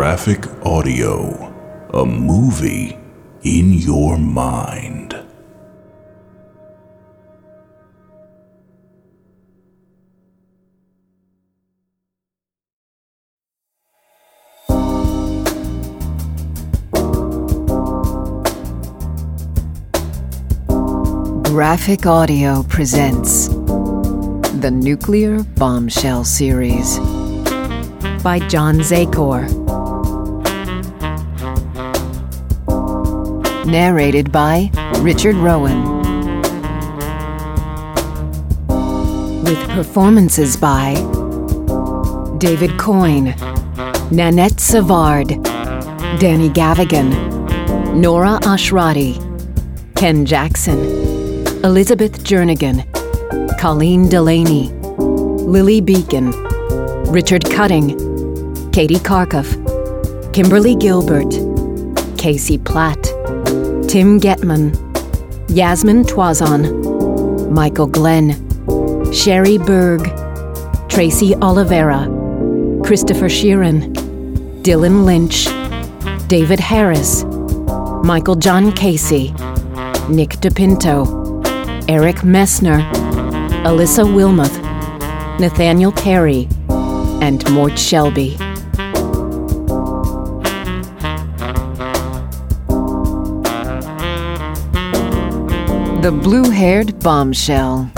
Graphic Audio, a movie in your mind. Graphic Audio presents the Nuclear Bombshell series by John Zakor. Narrated by Richard Rowan. With performances by David Coyne, Nanette Savard, Danny Gavigan, Nora Ashrati, Ken Jackson, Elizabeth Jernigan, Colleen Delaney, Lily Beacon, Richard Cutting, Katie Karkoff, Kimberly Gilbert, Casey Platt, Tim Getman, Yasmin Toison, Michael Glenn, Sherry Berg, Tracy Oliveira, Christopher Sheeran, Dylan Lynch, David Harris, Michael John Casey, Nick DePinto, Eric Messner, Alyssa Wilmoth, Nathaniel Perry, and Mort Shelby. The Blue-Haired Bombshell.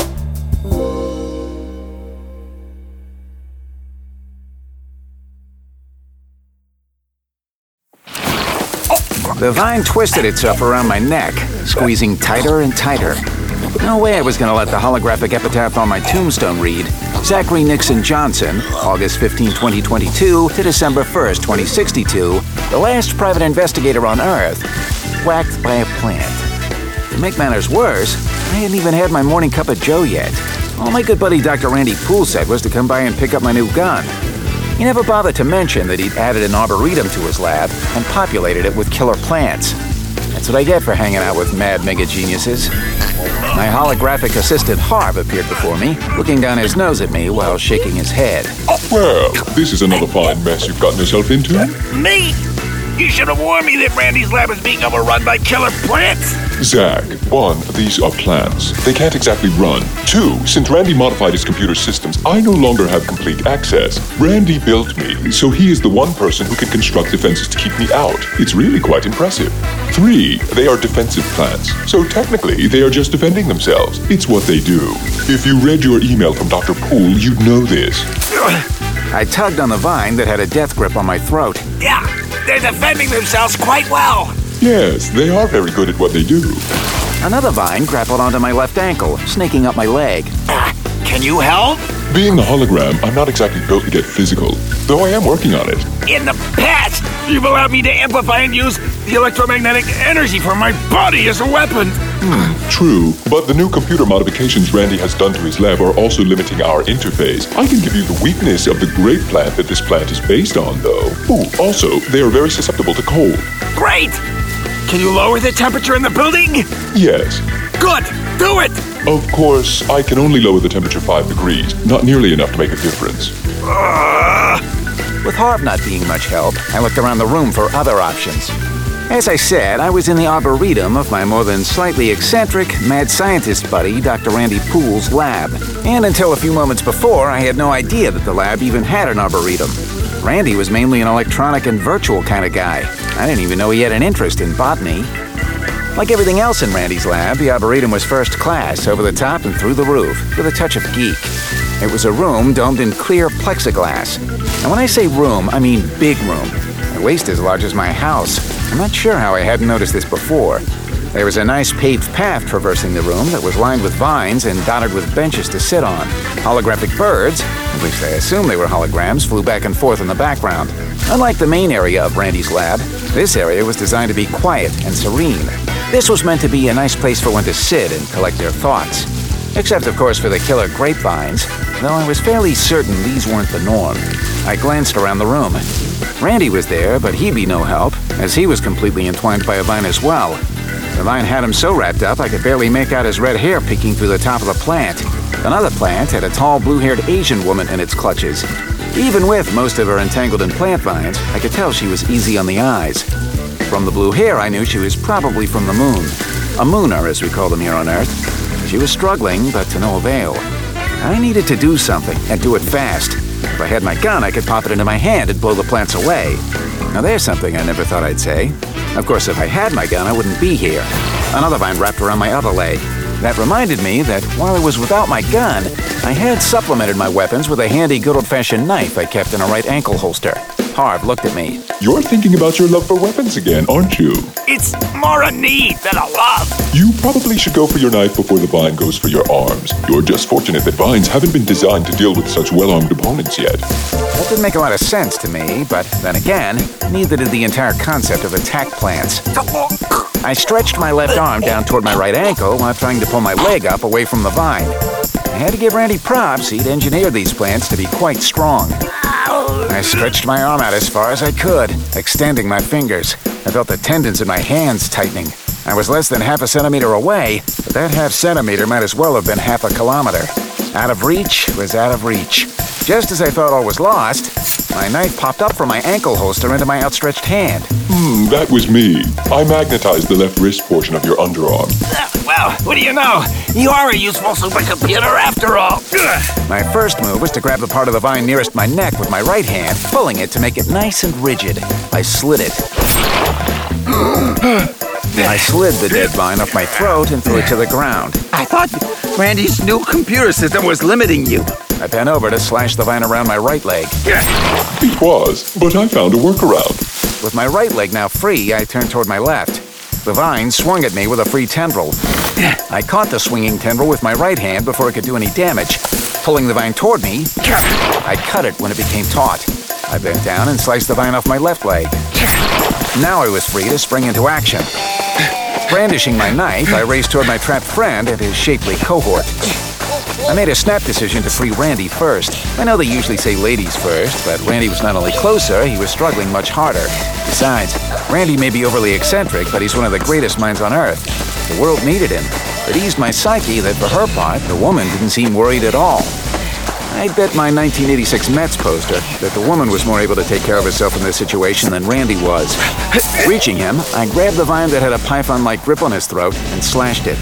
The vine twisted itself around my neck, squeezing tighter and tighter. No way I was going to let the holographic epitaph on my tombstone read, Zachary Nixon Johnson, August 15, 2022 to December 1st, 2062, the last private investigator on Earth, whacked by a plant. To make matters worse, I hadn't even had my morning cup of joe yet. All my good buddy Dr. Randy Poole said was to come by and pick up my new gun. He never bothered to mention that he'd added an arboretum to his lab and populated it with killer plants. That's what I get for hanging out with mad mega geniuses. My holographic assistant Harv appeared before me, looking down his nose at me while shaking his head. Well, this is another fine mess you've gotten yourself into. Me? You should have warned me that Randy's lab is being overrun by killer plants. Zach, 1, these are plants. They can't exactly run. 2, since Randy modified his computer systems, I no longer have complete access. Randy built me, so he is the one person who can construct defenses to keep me out. It's really quite impressive. 3, they are defensive plants, so technically they are just defending themselves. It's what they do. If you read your email from Dr. Poole, you'd know this. I tugged on the vine that had a death grip on my throat. Yeah, they're defending themselves quite well. Yes, they are very good at what they do. Another vine grappled onto my left ankle, snaking up my leg. Can you help? Being a hologram, I'm not exactly built to get physical, though I am working on it. In the past, you've allowed me to amplify and use the electromagnetic energy from my body as a weapon. True, but the new computer modifications Randy has done to his lab are also limiting our interface. I can give you the weakness of the great plant that this plant is based on, though. Also, they are very susceptible to cold. Great! Can you lower the temperature in the building? Yes. Good! Do it! Of course, I can only lower the temperature 5 degrees, not nearly enough to make a difference. With Harv not being much help, I looked around the room for other options. As I said, I was in the arboretum of my more than slightly eccentric, mad scientist buddy, Dr. Randy Poole's lab. And until a few moments before, I had no idea that the lab even had an arboretum. Randy was mainly an electronic and virtual kind of guy. I didn't even know he had an interest in botany. Like everything else in Randy's lab, the arboretum was first class, over the top and through the roof, with a touch of geek. It was a room domed in clear plexiglass. And when I say room, I mean big room. At least as large as my house. I'm not sure how I hadn't noticed this before. There was a nice paved path traversing the room that was lined with vines and dotted with benches to sit on. Holographic birds, at least I assume they were holograms, flew back and forth in the background. Unlike the main area of Randy's lab, this area was designed to be quiet and serene. This was meant to be a nice place for one to sit and collect their thoughts. Except, of course, for the killer grapevines, though I was fairly certain these weren't the norm. I glanced around the room. Randy was there, but he'd be no help, as he was completely entwined by a vine as well. The vine had him so wrapped up I could barely make out his red hair peeking through the top of the plant. Another plant had a tall, blue-haired Asian woman in its clutches. Even with most of her entangled in plant vines, I could tell she was easy on the eyes. From the blue hair, I knew she was probably from the moon. A mooner, as we call them here on Earth. She was struggling, but to no avail. I needed to do something, and do it fast. If I had my gun, I could pop it into my hand and blow the plants away. Now there's something I never thought I'd say. Of course, if I had my gun, I wouldn't be here. Another vine wrapped around my other leg. That reminded me that while I was without my gun, I had supplemented my weapons with a handy good old-fashioned knife I kept in a right ankle holster. Harv looked at me. You're thinking about your love for weapons again, aren't you? It's more a need than a love. You probably should go for your knife before the vine goes for your arms. You're just fortunate that vines haven't been designed to deal with such well-armed opponents yet. That didn't make a lot of sense to me, but then again, neither did the entire concept of attack plants. I stretched my left arm down toward my right ankle while trying to pull my leg up away from the vine. I had to give Randy props. He'd engineered these plants to be quite strong. I stretched my arm out as far as I could, extending my fingers. I felt the tendons in my hands tightening. I was less than half a centimeter away, but that half centimeter might as well have been half a kilometer. Out of reach was out of reach. Just as I thought all was lost, my knife popped up from my ankle holster into my outstretched hand. That was me. I magnetized the left wrist portion of your underarm. Well, what do you know? You are a useful supercomputer after all. My first move was to grab the part of the vine nearest my neck with my right hand, pulling it to make it nice and rigid. I slid it. I slid the dead vine off my throat and threw it to the ground. I thought Randy's new computer system was limiting you. I bent over to slash the vine around my right leg. It was, but I found a workaround. With my right leg now free, I turned toward my left. The vine swung at me with a free tendril. I caught the swinging tendril with my right hand before it could do any damage. Pulling the vine toward me, I cut it when it became taut. I bent down and sliced the vine off my left leg. Now I was free to spring into action. Brandishing my knife, I raced toward my trapped friend and his shapely cohort. I made a snap decision to free Randy first. I know they usually say ladies first, but Randy was not only closer, he was struggling much harder. Besides, Randy may be overly eccentric, but he's one of the greatest minds on Earth. The world needed him. It eased my psyche that for her part, the woman didn't seem worried at all. I bet my 1986 Mets poster that the woman was more able to take care of herself in this situation than Randy was. Reaching him, I grabbed the vine that had a python-like grip on his throat and slashed it.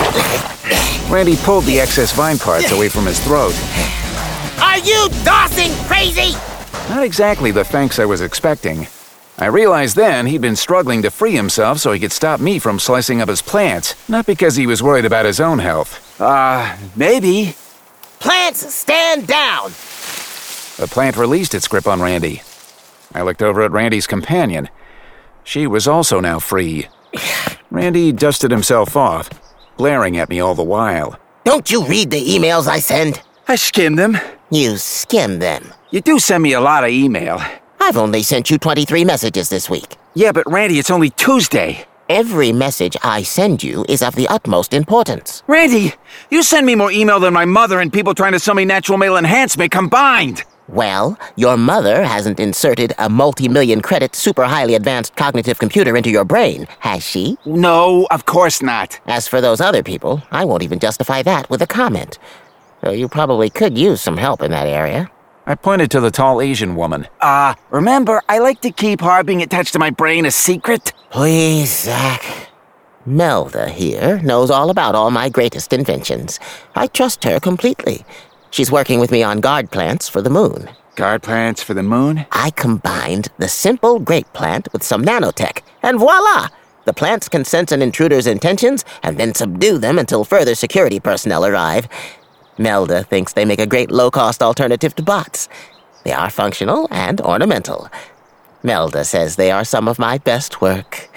Randy pulled the excess vine parts away from his throat. Are you Dawson crazy? Not exactly the thanks I was expecting. I realized then he'd been struggling to free himself so he could stop me from slicing up his plants, not because he was worried about his own health. Maybe. Plants, stand down! The plant released its grip on Randy. I looked over at Randy's companion. She was also now free. Randy dusted himself off, glaring at me all the while. Don't you read the emails I send? I skimmed them. You skim them. You do send me a lot of email. I've only sent you 23 messages this week. Yeah, but Randy, it's only Tuesday. Every message I send you is of the utmost importance. Randy, you send me more email than my mother and people trying to sell me natural male enhancement combined. Well, your mother hasn't inserted a multi-million credit super highly advanced cognitive computer into your brain, has she? No, of course not. As for those other people, I won't even justify that with a comment. So you probably could use some help in that area. I pointed to the tall Asian woman. Remember, I like to keep Harv being attached to my brain a secret. Please, Zach. Melda here knows all about all my greatest inventions. I trust her completely. She's working with me on guard plants for the moon. Guard plants for the moon? I combined the simple grape plant with some nanotech, and voila! The plants can sense an intruder's intentions and then subdue them until further security personnel arrive. Melda thinks they make a great low-cost alternative to bots. They are functional and ornamental. Melda says they are some of my best work.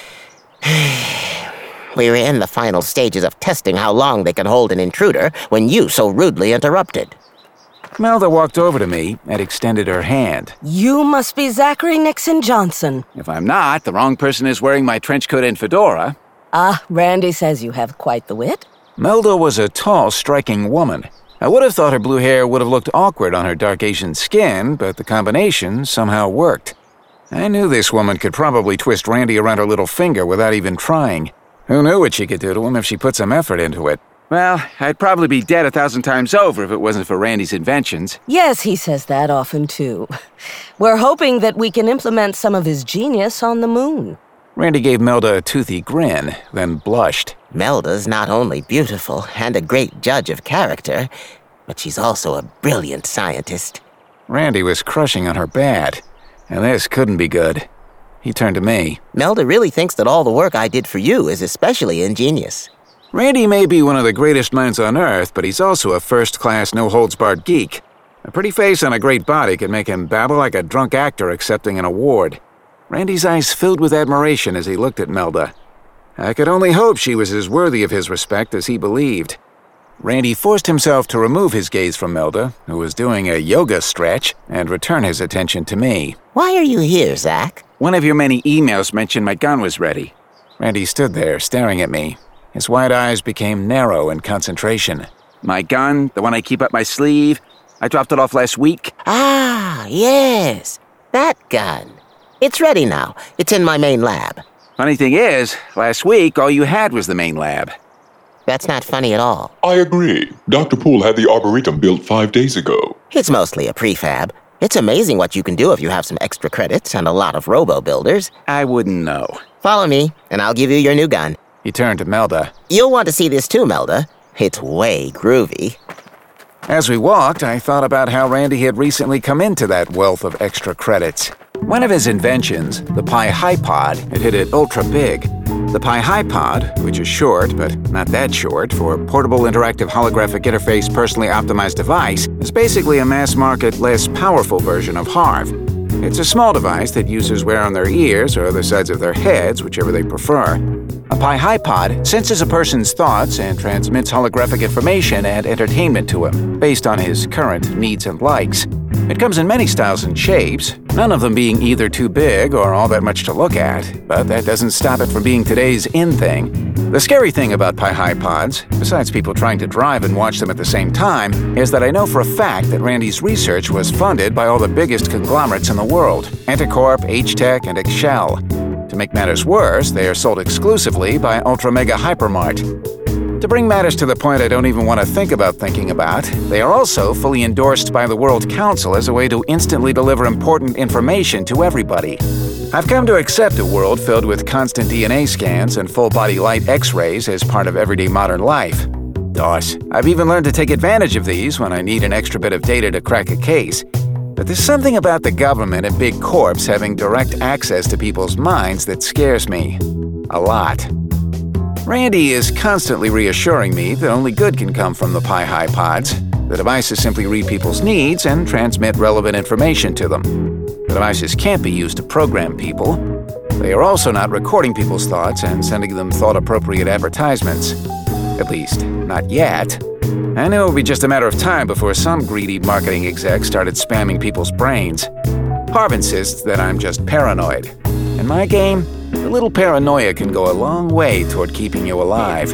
We're in the final stages of testing how long they can hold an intruder when you so rudely interrupted. Melda walked over to me and extended her hand. You must be Zachary Nixon Johnson. If I'm not, the wrong person is wearing my trench coat and fedora. Randy says you have quite the wit. Melda was a tall, striking woman. I would have thought her blue hair would have looked awkward on her dark Asian skin, but the combination somehow worked. I knew this woman could probably twist Randy around her little finger without even trying. Who knew what she could do to him if she put some effort into it? Well, I'd probably be dead 1,000 times over if it wasn't for Randy's inventions. Yes, he says that often, too. We're hoping that we can implement some of his genius on the moon. Randy gave Melda a toothy grin, then blushed. Melda's not only beautiful and a great judge of character, but she's also a brilliant scientist. Randy was crushing on her bad, and this couldn't be good. He turned to me. Melda really thinks that all the work I did for you is especially ingenious. Randy may be one of the greatest minds on Earth, but he's also a first-class, no-holds-barred geek. A pretty face on a great body could make him babble like a drunk actor accepting an award. Randy's eyes filled with admiration as he looked at Melda. I could only hope she was as worthy of his respect as he believed. Randy forced himself to remove his gaze from Melda, who was doing a yoga stretch, and return his attention to me. Why are you here, Zach? One of your many emails mentioned my gun was ready. Randy stood there, staring at me. His wide eyes became narrow in concentration. My gun, the one I keep up my sleeve, I dropped it off last week. Ah, yes, that gun. It's ready now. It's in my main lab. Funny thing is, last week all you had was the main lab. That's not funny at all. I agree. Dr. Poole had the Arboretum built 5 days ago. It's mostly a prefab. It's amazing what you can do if you have some extra credits and a lot of robo-builders. I wouldn't know. Follow me, and I'll give you your new gun. He turned to Melda. You'll want to see this too, Melda. It's way groovy. As we walked, I thought about how Randy had recently come into that wealth of extra credits. One of his inventions, the Pi-Hi-Pod, had hit it ultra big. The Pi-Hi-Pod, which is short, but not that short, for Portable Interactive Holographic Interface Personally Optimized Device, is basically a mass-market, less powerful version of HARV. It's a small device that users wear on their ears or other sides of their heads, whichever they prefer. A Pi-Hi-Pod senses a person's thoughts and transmits holographic information and entertainment to him, based on his current needs and likes. It comes in many styles and shapes, none of them being either too big or all that much to look at, but that doesn't stop it from being today's in thing. The scary thing about Pi-Hi-Pods, besides people trying to drive and watch them at the same time, is that I know for a fact that Randy's research was funded by all the biggest conglomerates in the world, Anticorp, H-Tech, and Excel. To make matters worse, they are sold exclusively by Ultra Mega Hypermart. To bring matters to the point I don't even want to think about thinking about, they are also fully endorsed by the World Council as a way to instantly deliver important information to everybody. I've come to accept a world filled with constant DNA scans and full-body light X-rays as part of everyday modern life. Gosh, I've even learned to take advantage of these when I need an extra bit of data to crack a case. But there's something about the government and big corps having direct access to people's minds that scares me. A lot. Randy is constantly reassuring me that only good can come from the Pi-Hi-Pods. The devices simply read people's needs and transmit relevant information to them. The devices can't be used to program people. They are also not recording people's thoughts and sending them thought-appropriate advertisements. At least, not yet. I knew it would be just a matter of time before some greedy marketing exec started spamming people's brains. Harv insists that I'm just paranoid. In my game, a little paranoia can go a long way toward keeping you alive.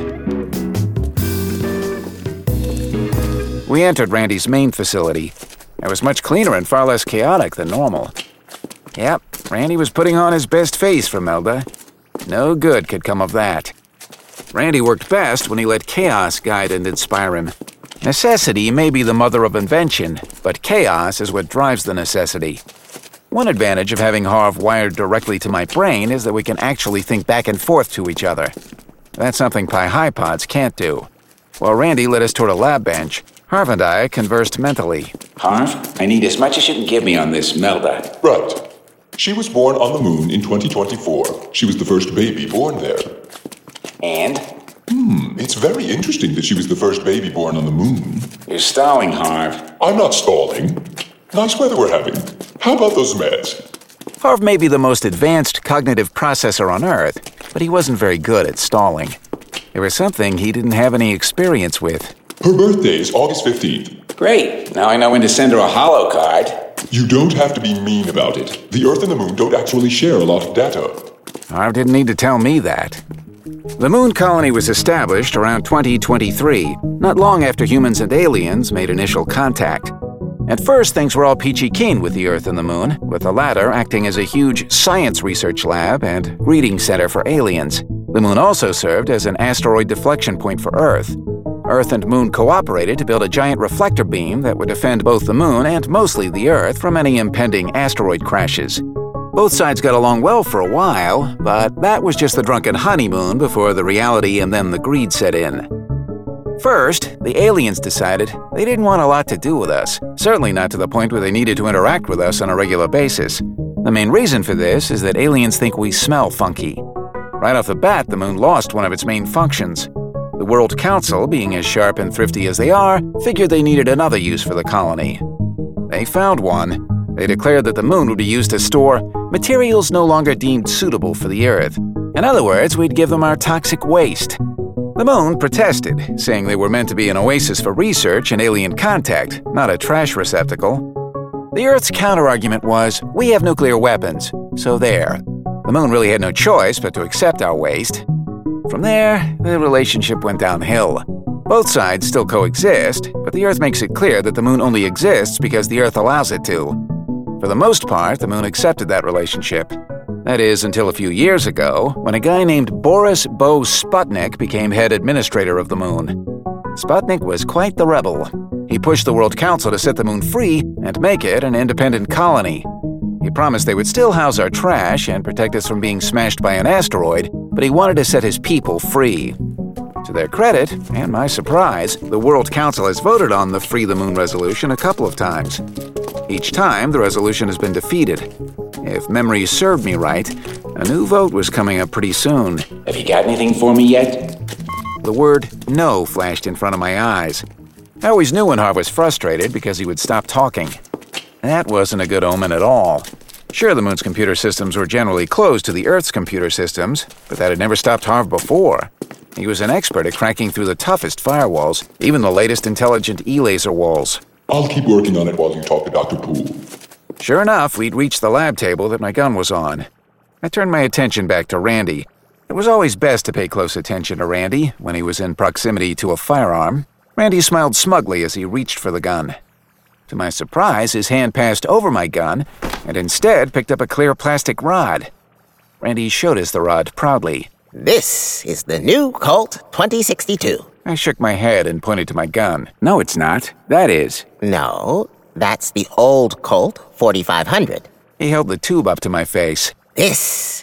We entered Randy's main facility. It was much cleaner and far less chaotic than normal. Yep, Randy was putting on his best face for Melda. No good could come of that. Randy worked best when he let chaos guide and inspire him. Necessity may be the mother of invention, but chaos is what drives the necessity. One advantage of having Harv wired directly to my brain is that we can actually think back and forth to each other. That's something Pi-Hi-Pods can't do. While Randy led us toward a lab bench, Harv and I conversed mentally. Harv, I need as much as you can give me on this Melda. Right. She was born on the moon in 2024. She was the first baby born there. And? It's very interesting that she was the first baby born on the moon. You're stalling, Harv. I'm not stalling. Nice weather we're having. How about those meds? Harv may be the most advanced cognitive processor on Earth, but he wasn't very good at stalling. There was something he didn't have any experience with. Her birthday is August 15th. Great. Now I know when to send her a holo card. You don't have to be mean about it. The Earth and the moon don't actually share a lot of data. Harv didn't need to tell me that. The moon colony was established around 2023, not long after humans and aliens made initial contact. At first, things were all peachy keen with the Earth and the moon, with the latter acting as a huge science research lab and breeding center for aliens. The moon also served as an asteroid deflection point for Earth. Earth and Moon cooperated to build a giant reflector beam that would defend both the Moon and mostly the Earth from any impending asteroid crashes. Both sides got along well for a while, but that was just the drunken honeymoon before the reality and then the greed set in. First, the aliens decided they didn't want a lot to do with us, certainly not to the point where they needed to interact with us on a regular basis. The main reason for this is that aliens think we smell funky. Right off the bat, the Moon lost one of its main functions. The World Council, being as sharp and thrifty as they are, figured they needed another use for the colony. They found one. They declared that the Moon would be used to store materials no longer deemed suitable for the Earth. In other words, we'd give them our toxic waste. The Moon protested, saying they were meant to be an oasis for research and alien contact, not a trash receptacle. The Earth's counterargument was, we have nuclear weapons, so there. The Moon really had no choice but to accept our waste. From there, the relationship went downhill. Both sides still coexist, but the Earth makes it clear that the Moon only exists because the Earth allows it to. For the most part, the Moon accepted that relationship. That is, until a few years ago, when a guy named Boris Bo Sputnik became head administrator of the Moon. Sputnik was quite the rebel. He pushed the World Council to set the Moon free and make it an independent colony. He promised they would still house our trash and protect us from being smashed by an asteroid, but he wanted to set his people free. To their credit, and my surprise, the World Council has voted on the Free the Moon resolution a couple of times. Each time, the resolution has been defeated. If memory served me right, a new vote was coming up pretty soon. Have you got anything for me yet? The word no flashed in front of my eyes. I always knew when Harv was frustrated because he would stop talking. That wasn't a good omen at all. Sure, the Moon's computer systems were generally closed to the Earth's computer systems, but that had never stopped Harv before. He was an expert at cracking through the toughest firewalls, even the latest intelligent E-laser walls. I'll keep working on it while you talk to Dr. Poole. Sure enough, we'd reached the lab table that my gun was on. I turned my attention back to Randy. It was always best to pay close attention to Randy when he was in proximity to a firearm. Randy smiled smugly as he reached for the gun. To my surprise, his hand passed over my gun and instead picked up a clear plastic rod. Randy showed us the rod proudly. This is the new Colt 2062. I shook my head and pointed to my gun. No, it's not. That is. No, that's the old Colt 4500. He held the tube up to my face. This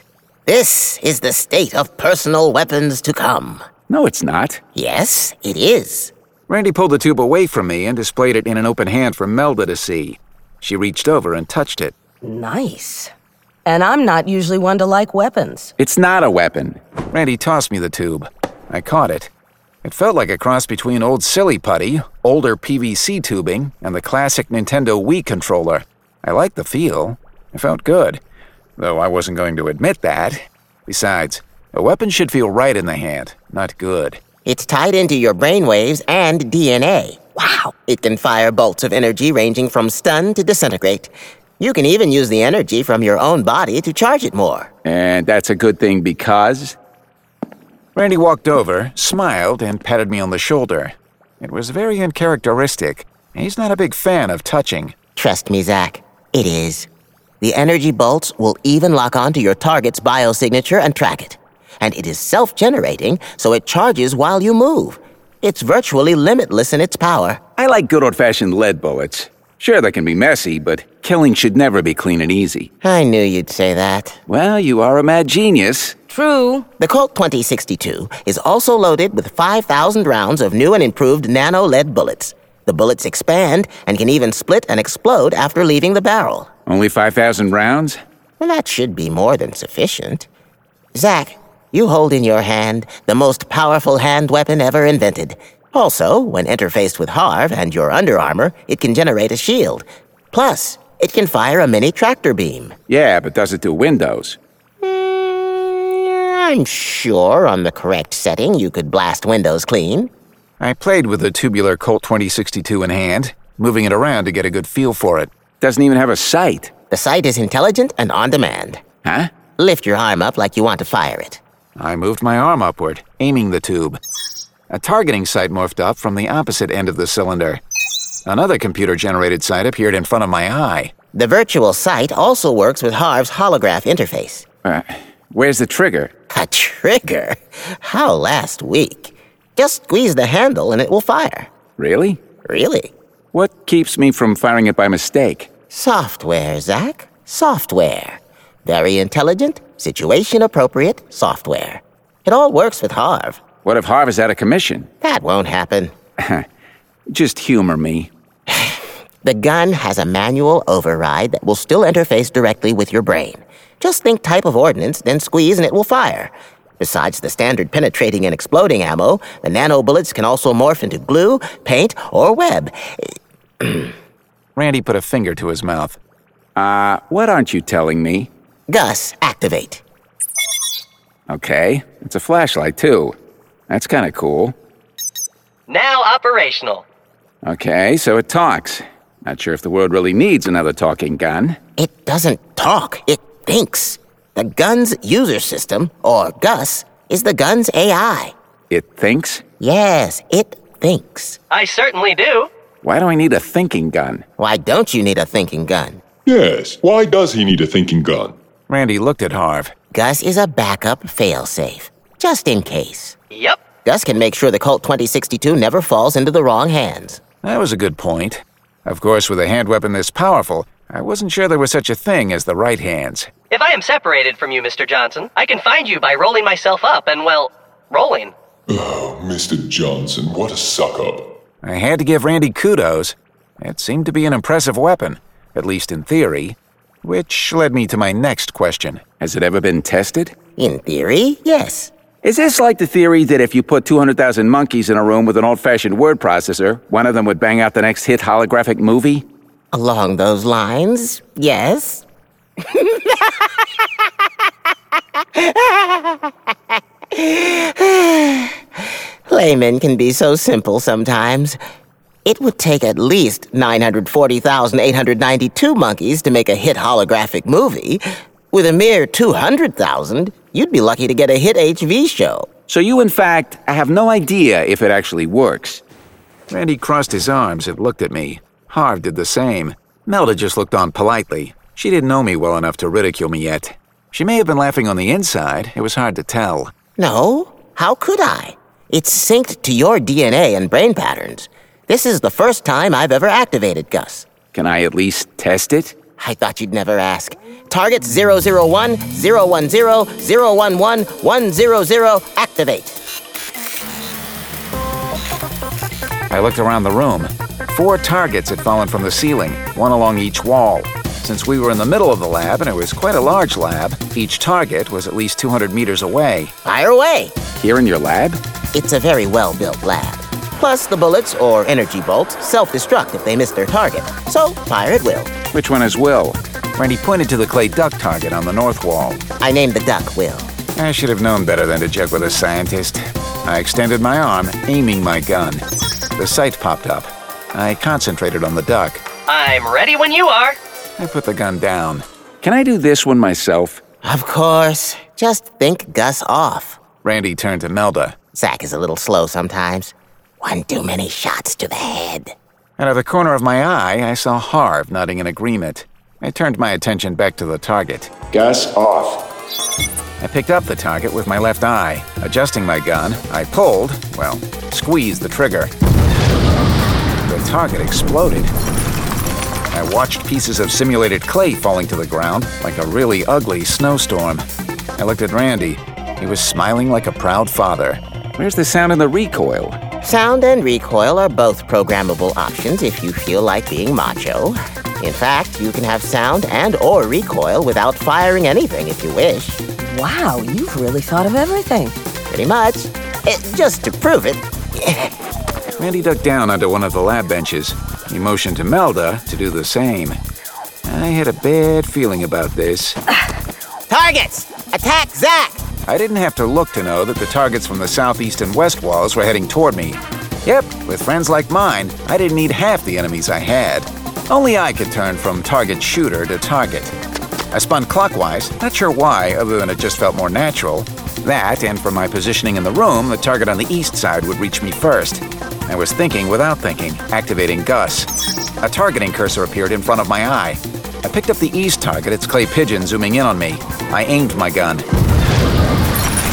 is the state of personal weapons to come. No, it's not. Yes, it is. Randy pulled the tube away from me and displayed it in an open hand for Melda to see. She reached over and touched it. Nice. And I'm not usually one to like weapons. It's not a weapon. Randy tossed me the tube. I caught it. It felt like a cross between old silly putty, older PVC tubing, and the classic Nintendo Wii controller. I liked the feel. It felt good, though I wasn't going to admit that. Besides, a weapon should feel right in the hand, not good. It's tied into your brainwaves and DNA. Wow! It can fire bolts of energy ranging from stun to disintegrate. You can even use the energy from your own body to charge it more. And that's a good thing because... Randy walked over, smiled, and patted me on the shoulder. It was very uncharacteristic. He's not a big fan of touching. Trust me, Zach. It is. The energy bolts will even lock onto your target's biosignature and track it. And it is self-generating, so it charges while you move. It's virtually limitless in its power. I like good old-fashioned lead bullets. Sure, they can be messy, but killing should never be clean and easy. I knew you'd say that. Well, you are a mad genius. True. The Colt 2062 is also loaded with 5,000 rounds of new and improved nano-lead bullets. The bullets expand and can even split and explode after leaving the barrel. Only 5,000 rounds? Well, that should be more than sufficient. Zach, you hold in your hand the most powerful hand weapon ever invented. Also, when interfaced with Harv and your Under Armour, it can generate a shield. Plus, it can fire a mini tractor beam. Yeah, but does it do windows? I'm sure on the correct setting you could blast windows clean. I played with the tubular Colt 2062 in hand, moving it around to get a good feel for it. Doesn't even have a sight. The sight is intelligent and on demand. Huh? Lift your arm up like you want to fire it. I moved my arm upward, aiming the tube. A targeting sight morphed up from the opposite end of the cylinder. Another computer-generated sight appeared in front of my eye. The virtual sight also works with Harv's holograph interface. Where's the trigger? A trigger? How last week? Just squeeze the handle and it will fire. Really? Really? What keeps me from firing it by mistake? Software, Zach. Software. Very intelligent, situation-appropriate software. It all works with Harv. What if Harv is out of commission? That won't happen. Just humor me. The gun has a manual override that will still interface directly with your brain. Just think type of ordnance, then squeeze and it will fire. Besides the standard penetrating and exploding ammo, the nano bullets can also morph into glue, paint, or web. Randy put a finger to his mouth. What aren't you telling me? Gus, activate. Okay, it's a flashlight too. That's kind of cool. Now operational. Okay, so it talks. Not sure if the world really needs another talking gun. It doesn't talk, it thinks. The gun's user system, or Gus, is the gun's AI. It thinks? Yes, it thinks. I certainly do. Why do I need a thinking gun? Why don't you need a thinking gun? Yes, why does he need a thinking gun? Randy looked at Harv. Gus is a backup failsafe, just in case. Yep. Gus can make sure the Colt 2062 never falls into the wrong hands. That was a good point. Of course, with a hand weapon this powerful, I wasn't sure there was such a thing as the right hands. If I am separated from you, Mr. Johnson, I can find you by rolling myself up and, well, rolling. Oh, Mr. Johnson, what a suck-up. I had to give Randy kudos. It seemed to be an impressive weapon, at least in theory. Which led me to my next question. Has it ever been tested? In theory, yes. Is this like the theory that if you put 200,000 monkeys in a room with an old-fashioned word processor, one of them would bang out the next hit holographic movie? Along those lines, yes. Laymen can be so simple sometimes. It would take at least 940,892 monkeys to make a hit holographic movie. With a mere 200,000, you'd be lucky to get a hit HV show. So you, in fact, have no idea if it actually works. Randy crossed his arms and looked at me. Harv did the same. Melda just looked on politely. She didn't know me well enough to ridicule me yet. She may have been laughing on the inside. It was hard to tell. No, how could I? It's synced to your DNA and brain patterns. This is the first time I've ever activated Gus. Can I at least test it? I thought you'd never ask. Targets 001, 010, 011, 100, activate. I looked around the room. 4 targets had fallen from the ceiling, one along each wall. Since we were in the middle of the lab, and it was quite a large lab, each target was at least 200 meters away. Fire away! Here in your lab? It's a very well-built lab. Plus, the bullets, or energy bolts, self-destruct if they miss their target. So, fire at will. Which one is Will? Randy pointed to the clay duck target on the north wall. I named the duck Will. I should have known better than to joke with a scientist. I extended my arm, aiming my gun. The sight popped up. I concentrated on the duck. I'm ready when you are. I put the gun down. Can I do this one myself? Of course. Just think Gus off. Randy turned to Melda. Zach is a little slow sometimes. One too many shots to the head. Out of the corner of my eye, I saw Harv nodding in agreement. I turned my attention back to the target. Gus off. I picked up the target with my left eye. Adjusting my gun, I pulled, squeezed the trigger. The target exploded. I watched pieces of simulated clay falling to the ground like a really ugly snowstorm. I looked at Randy. He was smiling like a proud father. Where's the sound and the recoil? Sound and recoil are both programmable options if you feel like being macho. In fact, you can have sound and or recoil without firing anything if you wish. Wow, you've really thought of everything. Pretty much. Just to prove it. Randy ducked down onto one of the lab benches. He motioned to Melda to do the same. I had a bad feeling about this. Targets! Attack Zach! I didn't have to look to know that the targets from the southeast and west walls were heading toward me. Yep, with friends like mine, I didn't need half the enemies I had. Only I could turn from target shooter to target. I spun clockwise, not sure why, other than it just felt more natural. That, and from my positioning in the room, the target on the east side would reach me first. I was thinking without thinking, activating Gus. A targeting cursor appeared in front of my eye. I picked up the east target, its clay pigeon zooming in on me. I aimed my gun.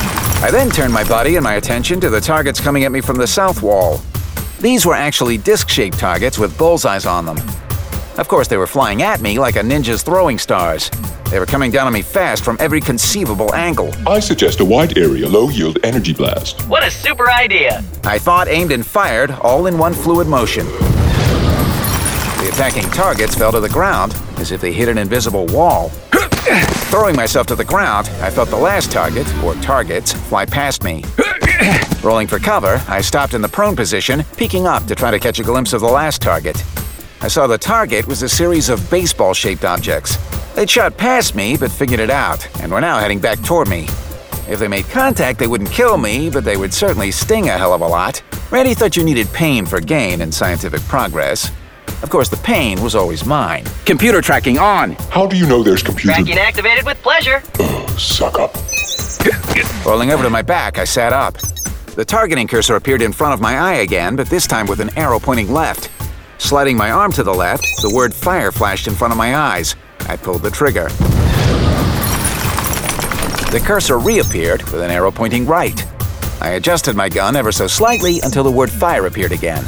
I then turned my body and my attention to the targets coming at me from the south wall. These were actually disc-shaped targets with bullseyes on them. Of course, they were flying at me like a ninja's throwing stars. They were coming down on me fast from every conceivable angle. I suggest a wide-area, low-yield energy blast. What a super idea! I thought, aimed, and fired, all in one fluid motion. The attacking targets fell to the ground as if they hit an invisible wall. Throwing myself to the ground, I felt the last target, or targets, fly past me. Rolling for cover, I stopped in the prone position, peeking up to try to catch a glimpse of the last target. I saw the target was a series of baseball-shaped objects. They'd shot past me, but figured it out, and were now heading back toward me. If they made contact, they wouldn't kill me, but they would certainly sting a hell of a lot. Randy thought you needed pain for gain in scientific progress. Of course, the pain was always mine. Computer tracking on. How do you know there's computer... Tracking activated with pleasure. Suck up. Rolling over to my back, I sat up. The targeting cursor appeared in front of my eye again, but this time with an arrow pointing left. Sliding my arm to the left, the word fire flashed in front of my eyes. I pulled the trigger. The cursor reappeared with an arrow pointing right. I adjusted my gun ever so slightly until the word fire appeared again.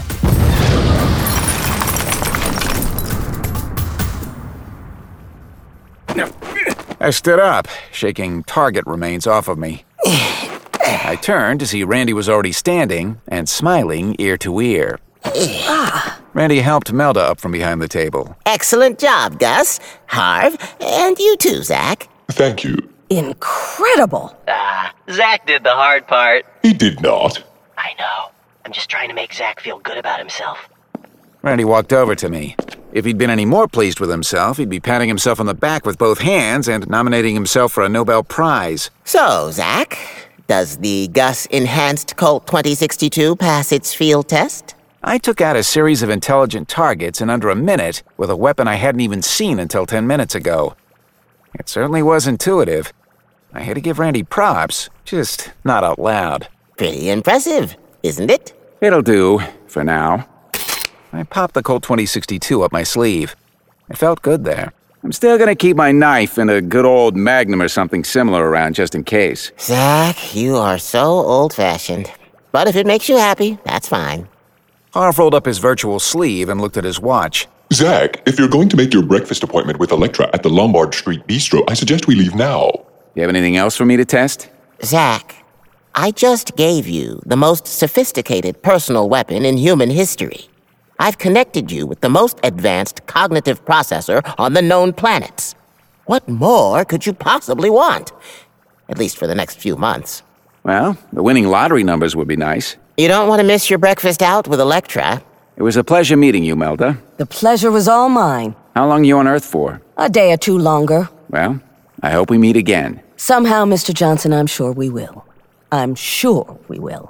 I stood up, shaking target remains off of me. I turned to see Randy was already standing and smiling ear to ear. Randy helped Melda up from behind the table. Excellent job, Gus, Harv, and you too, Zach. Thank you. Incredible! Zach did the hard part. He did not. I know. I'm just trying to make Zach feel good about himself. Randy walked over to me. If he'd been any more pleased with himself, he'd be patting himself on the back with both hands and nominating himself for a Nobel Prize. So, Zach, does the Gus Enhanced Colt 2062 pass its field test? I took out a series of intelligent targets in under a minute with a weapon I hadn't even seen until 10 minutes ago. It certainly was intuitive. I had to give Randy props, just not out loud. Pretty impressive, isn't it? It'll do, for now. I popped the Colt 2062 up my sleeve. It felt good there. I'm still gonna keep my knife and a good old Magnum or something similar around just in case. Zach, you are so old-fashioned. But if it makes you happy, that's fine. Harv rolled up his virtual sleeve and looked at his watch. Zach, if you're going to make your breakfast appointment with Electra at the Lombard Street Bistro, I suggest we leave now. You have anything else for me to test? Zach, I just gave you the most sophisticated personal weapon in human history. I've connected you with the most advanced cognitive processor on the known planets. What more could you possibly want? At least for the next few months. Well, the winning lottery numbers would be nice. You don't want to miss your breakfast out with Electra. It was a pleasure meeting you, Melda. The pleasure was all mine. How long are you on Earth for? A day or two longer. Well, I hope we meet again. Somehow, Mr. Johnson, I'm sure we will. I'm sure we will.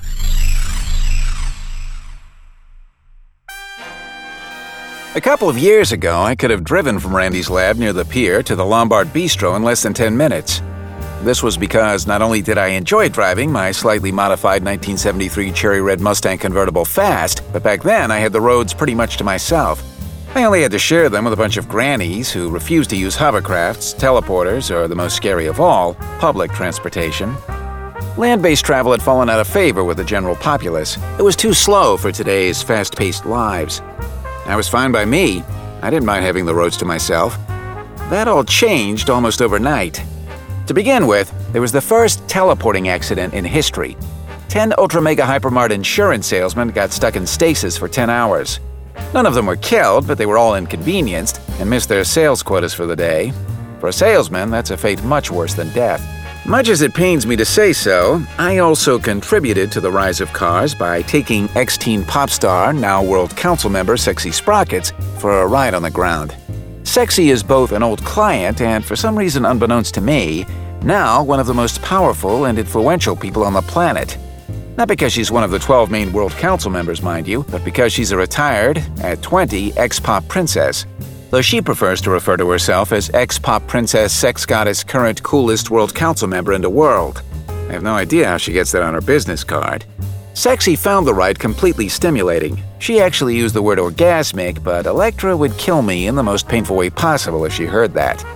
A couple of years ago, I could have driven from Randy's lab near the pier to the Lombard Bistro in less than 10 minutes. This was because not only did I enjoy driving my slightly modified 1973 Cherry Red Mustang convertible fast, but back then I had the roads pretty much to myself. I only had to share them with a bunch of grannies who refused to use hovercrafts, teleporters, or the most scary of all, public transportation. Land-based travel had fallen out of favor with the general populace. It was too slow for today's fast-paced lives. That was fine by me. I didn't mind having the roads to myself. That all changed almost overnight. To begin with, there was the first teleporting accident in history. 10 Ultra-Mega Hypermart insurance salesmen got stuck in stasis for 10 hours. None of them were killed, but they were all inconvenienced and missed their sales quotas for the day. For a salesman, that's a fate much worse than death. Much as it pains me to say so, I also contributed to the rise of cars by taking ex-teen pop star, now World Council member Sexy Sprockets for a ride on the ground. Sexy is both an old client and, for some reason unbeknownst to me, now one of the most powerful and influential people on the planet. Not because she's one of the 12 main World Council members, mind you, but because she's a retired, at 20, ex-pop princess. Though she prefers to refer to herself as ex-pop princess, sex goddess, current coolest World Council member in the world. I have no idea how she gets that on her business card. Sexy found the ride completely stimulating. She actually used the word orgasmic, but Electra would kill me in the most painful way possible if she heard that.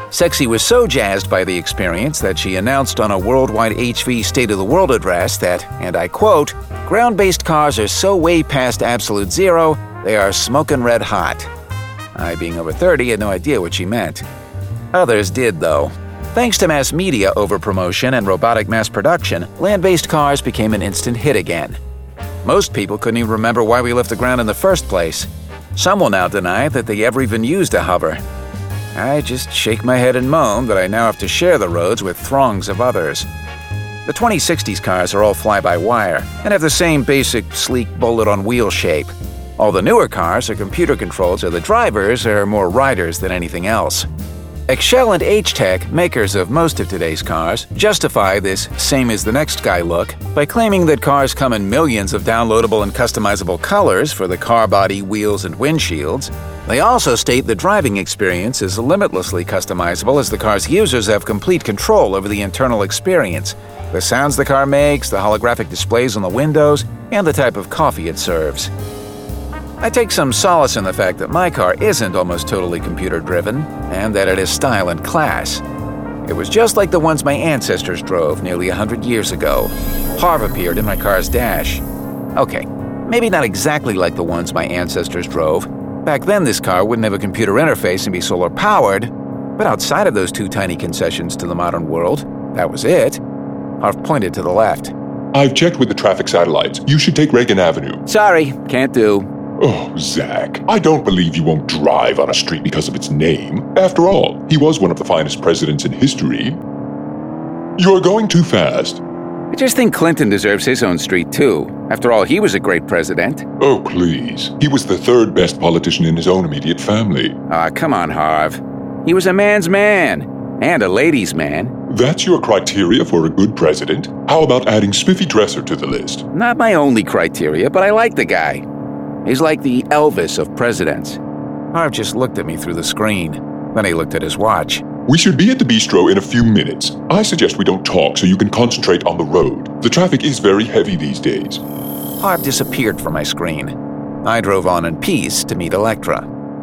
Sexy was so jazzed by the experience that she announced on a worldwide HV State of the World address that, and I quote, "Ground-based cars are so way past absolute zero, they are smoking red hot." I, being over 30, had no idea what she meant. Others did, though. Thanks to mass media overpromotion and robotic mass production, land-based cars became an instant hit again. Most people couldn't even remember why we left the ground in the first place. Some will now deny that they ever even used a hover. I just shake my head and moan that I now have to share the roads with throngs of others. The 2060s cars are all fly-by-wire and have the same basic, sleek bullet-on-wheel shape. All the newer cars are computer-controlled, so the drivers are more riders than anything else. Excel and H-Tech, makers of most of today's cars, justify this same-as-the-next-guy look by claiming that cars come in millions of downloadable and customizable colors for the car body, wheels, and windshields. They also state the driving experience is limitlessly customizable as the car's users have complete control over the internal experience, the sounds the car makes, the holographic displays on the windows, and the type of coffee it serves. I take some solace in the fact that my car isn't almost totally computer-driven, and that it is style and class. It was just like the ones my ancestors drove nearly 100 years ago. Harv appeared in my car's dash. Okay, maybe not exactly like the ones my ancestors drove. Back then, this car wouldn't have a computer interface and be solar-powered, but outside of those two tiny concessions to the modern world, that was it. Harv pointed to the left. I've checked with the traffic satellites. You should take Reagan Avenue. Sorry, can't do. Oh, Zach, I don't believe you won't drive on a street because of its name. After all, he was one of the finest presidents in history. You are going too fast. I just think Clinton deserves his own street, too. After all, he was a great president. Oh, please. He was the third best politician in his own immediate family. Ah, come on, Harv. He was a man's man. And a ladies' man. That's your criteria for a good president? How about adding Spiffy Dresser to the list? Not my only criteria, but I like the guy. He's like the Elvis of presidents. Harv just looked at me through the screen. Then he looked at his watch. We should be at the bistro in a few minutes. I suggest we don't talk so you can concentrate on the road. The traffic is very heavy these days. Harv disappeared from my screen. I drove on in peace to meet Electra.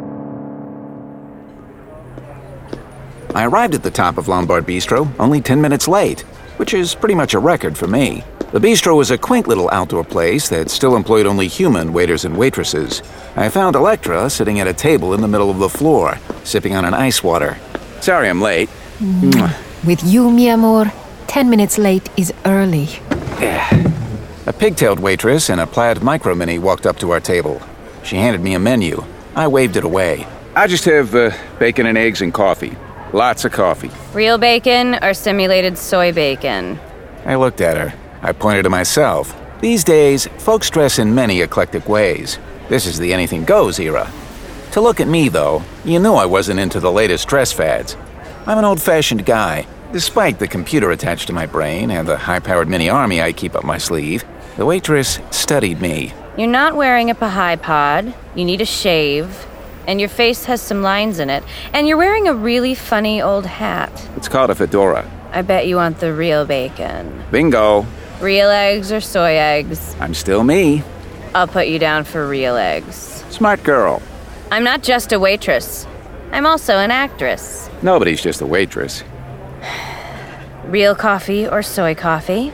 I arrived at the top of Lombard Bistro only 10 minutes late, which is pretty much a record for me. The bistro was a quaint little outdoor place that still employed only human waiters and waitresses. I found Electra sitting at a table in the middle of the floor, sipping on an ice water. Sorry I'm late. With you, mi amor, 10 minutes late is early. A pigtailed waitress in a plaid micro mini walked up to our table. She handed me a menu. I waved it away. I just have bacon and eggs and coffee. Lots of coffee. Real bacon or simulated soy bacon? I looked at her. I pointed to myself. These days, folks dress in many eclectic ways. This is the anything goes era. To look at me, though, you knew I wasn't into the latest dress fads. I'm an old-fashioned guy. Despite the computer attached to my brain and the high-powered mini-army I keep up my sleeve, the waitress studied me. You're not wearing a Pahai pod, you need a shave, and your face has some lines in it, and you're wearing a really funny old hat. It's called a fedora. I bet you want the real bacon. Bingo. Real eggs or soy eggs? I'm still me. I'll put you down for real eggs. Smart girl. I'm not just a waitress. I'm also an actress. Nobody's just a waitress. Real coffee or soy coffee?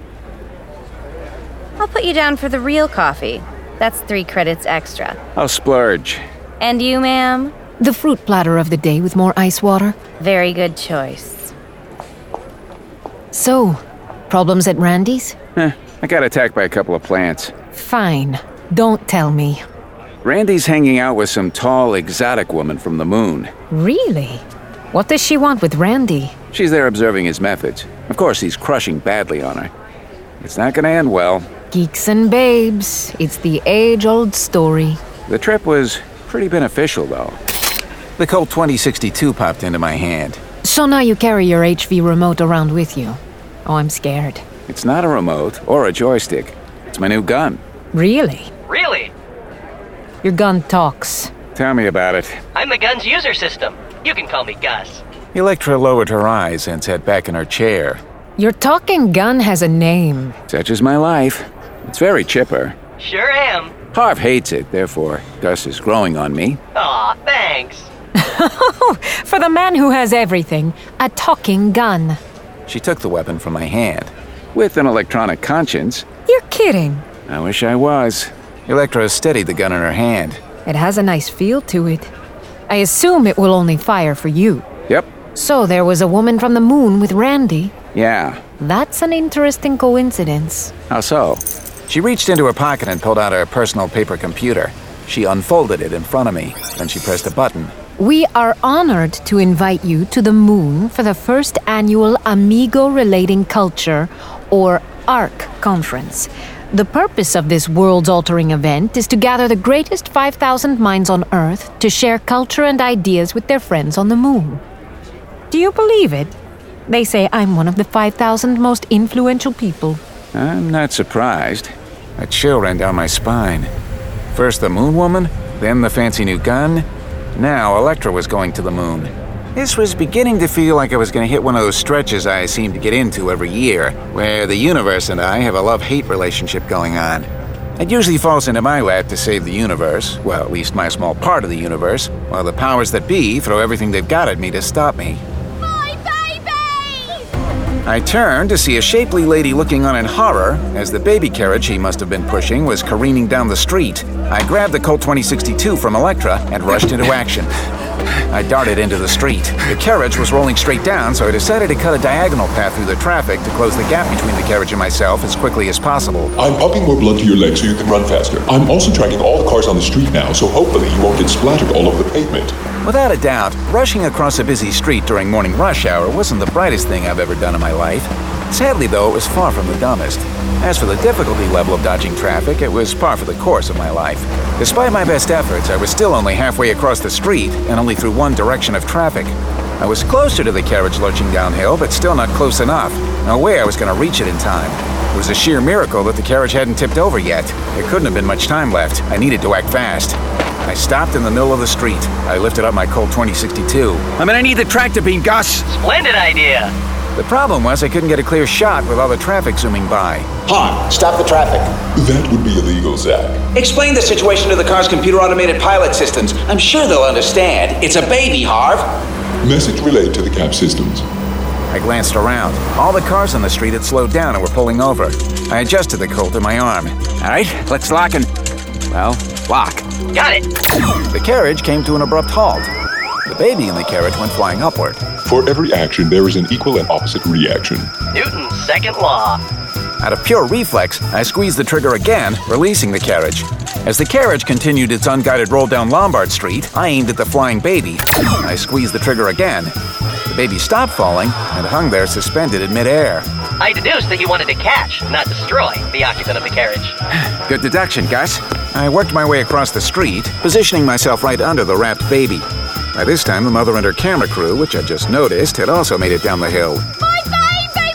I'll put you down for the real coffee. That's 3 credits extra. I'll splurge. And you, ma'am? The fruit platter of the day with more ice water. Very good choice. So, problems at Randy's? I got attacked by a couple of plants. Fine. Don't tell me. Randy's hanging out with some tall, exotic woman from the moon. Really? What does she want with Randy? She's there observing his methods. Of course, he's crushing badly on her. It's not gonna end well. Geeks and babes. It's the age-old story. The trip was pretty beneficial, though. The Colt 2062 popped into my hand. So now you carry your HV remote around with you. Oh, I'm scared. It's not a remote or a joystick. It's my new gun. Really? Really? Your gun talks. Tell me about it. I'm the gun's user system. You can call me Gus. Electra lowered her eyes and sat back in her chair. Your talking gun has a name. Such is my life. It's very chipper. Sure am. Harv hates it, therefore Gus is growing on me. Aw, thanks. for the man who has everything, a talking gun. She took the weapon from my hand. With an electronic conscience. You're kidding. I wish I was. Electra steadied the gun in her hand. It has a nice feel to it. I assume it will only fire for you. Yep. So there was a woman from the moon with Randy. Yeah. That's an interesting coincidence. How so? She reached into her pocket and pulled out her personal paper computer. She unfolded it in front of me. Then she pressed a button. We are honored to invite you to the moon for the first annual Amigo Relating Culture, or ARC, conference. The purpose of this world-altering event is to gather the greatest 5,000 minds on Earth to share culture and ideas with their friends on the moon. Do you believe it? They say I'm one of the 5,000 most influential people. I'm not surprised. A chill ran down my spine. First the moon woman, then the fancy new gun. Now Electra was going to the moon. This was beginning to feel like I was going to hit one of those stretches I seem to get into every year, where the universe and I have a love-hate relationship going on. It usually falls into my lap to save the universe, well, at least my small part of the universe, while the powers that be throw everything they've got at me to stop me. My baby! I turned to see a shapely lady looking on in horror as the baby carriage he must have been pushing was careening down the street. I grabbed the Colt 2062 from Electra and rushed into action. I darted into the street. The carriage was rolling straight down, so I decided to cut a diagonal path through the traffic to close the gap between the carriage and myself as quickly as possible. I'm pumping more blood to your legs so you can run faster. I'm also tracking all the cars on the street now, so hopefully you won't get splattered all over the pavement. Without a doubt, rushing across a busy street during morning rush hour wasn't the brightest thing I've ever done in my life. Sadly, though, it was far from the dumbest. As for the difficulty level of dodging traffic, it was par for the course of my life. Despite my best efforts, I was still only halfway across the street and only through one direction of traffic. I was closer to the carriage lurching downhill, but still not close enough. No way I was going to reach it in time. It was a sheer miracle that the carriage hadn't tipped over yet. There couldn't have been much time left. I needed to act fast. I stopped in the middle of the street. I lifted up my Colt 2062. I'm gonna need the tractor beam, Gus. Splendid idea. The problem was I couldn't get a clear shot with all the traffic zooming by. Han, stop the traffic. That would be illegal, Zach. Explain the situation to the car's computer-automated pilot systems. I'm sure they'll understand. It's a baby, Harv. Message relayed to the cab systems. I glanced around. All the cars on the street had slowed down and were pulling over. I adjusted the Colt to my arm. All right, let's lock and... well, lock. Got it. The carriage came to an abrupt halt. The baby in the carriage went flying upward. For every action, there is an equal and opposite reaction. Newton's second law. Out of pure reflex, I squeezed the trigger again, releasing the carriage. As the carriage continued its unguided roll down Lombard Street, I aimed at the flying baby. I squeezed the trigger again. The baby stopped falling and hung there suspended in midair. I deduced that you wanted to catch, not destroy, the occupant of the carriage. Good deduction, Gus. I worked my way across the street, positioning myself right under the wrapped baby. By this time, the mother and her camera crew, which I just noticed, had also made it down the hill. My baby!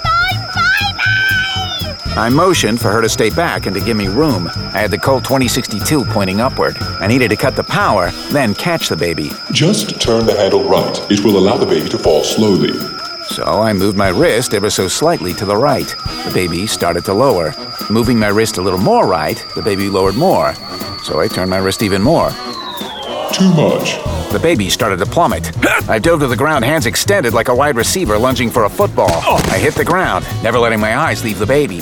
My baby! I motioned for her to stay back and to give me room. I had the Colt 2062 pointing upward. I needed to cut the power, then catch the baby. Just turn the handle right. It will allow the baby to fall slowly. So I moved my wrist ever so slightly to the right. The baby started to lower. Moving my wrist a little more right, the baby lowered more. So I turned my wrist even more. Too much. The baby started to plummet. I dove to the ground, hands extended like a wide receiver lunging for a football. I hit the ground, never letting my eyes leave the baby.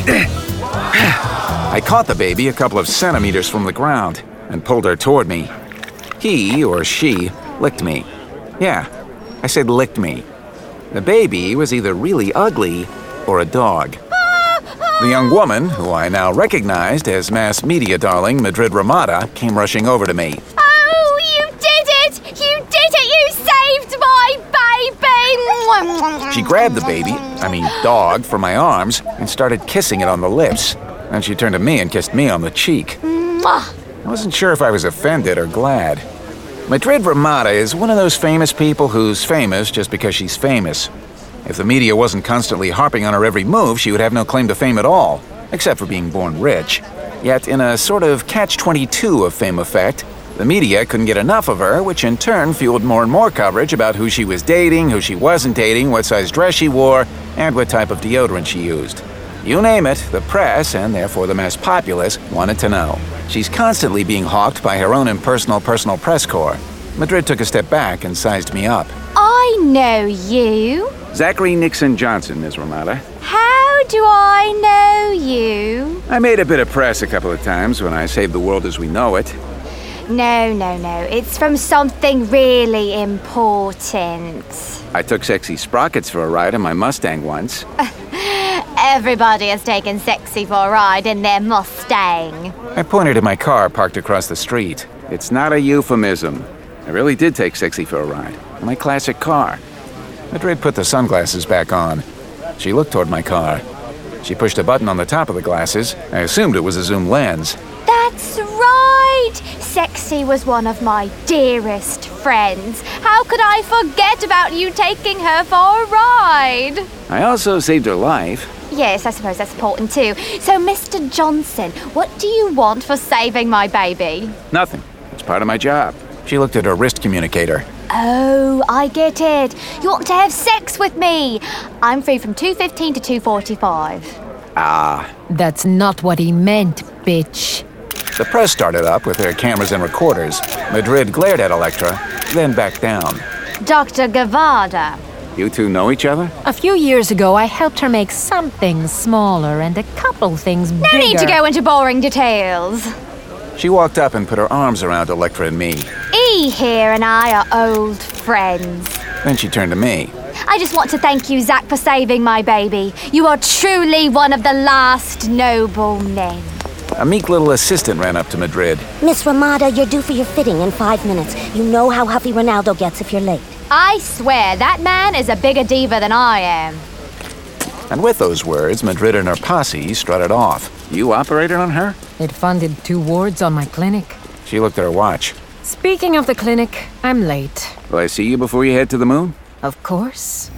I caught the baby a couple of centimeters from the ground and pulled her toward me. He, or she, licked me. Yeah, I said licked me. The baby was either really ugly or a dog. The young woman, who I now recognized as mass media darling Madrid Ramada, came rushing over to me. Oh, you did it! You did it! You saved my baby! She grabbed the dog, from my arms and started kissing it on the lips. Then she turned to me and kissed me on the cheek. I wasn't sure if I was offended or glad. Madrid Ramada is one of those famous people who's famous just because she's famous. If the media wasn't constantly harping on her every move, she would have no claim to fame at all, except for being born rich. Yet, in a sort of catch-22 of fame effect, the media couldn't get enough of her, which in turn fueled more and more coverage about who she was dating, who she wasn't dating, what size dress she wore, and what type of deodorant she used. You name it, the press, and therefore the mass populace, wanted to know. She's constantly being hawked by her own impersonal personal press corps. Madrid took a step back and sized me up. I I know you? Zachary Nixon Johnson, Ms. Ramada. How do I know you? I made a bit of press a couple of times when I saved the world as we know it. No. It's from something really important. I took Sexy Sprockets for a ride in my Mustang once. Everybody has taken Sexy for a ride in their Mustang. I pointed at my car parked across the street. It's not a euphemism. I really did take Sexy for a ride. In my classic car. Madrid put the sunglasses back on. She looked toward my car. She pushed a button on the top of the glasses. I assumed it was a zoom lens. That's right! Sexy was one of my dearest friends. How could I forget about you taking her for a ride? I also saved her life. Yes, I suppose that's important too. So, Mr. Johnson, what do you want for saving my baby? Nothing. It's part of my job. She looked at her wrist communicator. Oh, I get it. You want to have sex with me. I'm free from 2:15 to 2:45. Ah. That's not what he meant, bitch. The press started up with their cameras and recorders. Madrid glared at Electra, then backed down. Dr. Gavada. You two know each other? A few years ago, I helped her make some things smaller and a couple things bigger. No need to go into boring details. She walked up and put her arms around Electra and me. E here and I are old friends. Then she turned to me. I just want to thank you, Zach, for saving my baby. You are truly one of the last noble men. A meek little assistant ran up to Madrid. Miss Ramada, you're due for your fitting in 5 minutes. You know how huffy Ronaldo gets if you're late. I swear, that man is a bigger diva than I am. And with those words, Madrid and her posse strutted off. You operated on her? It funded 2 wards on my clinic. She looked at her watch. Speaking of the clinic, I'm late. Will I see you before you head to the moon? Of course.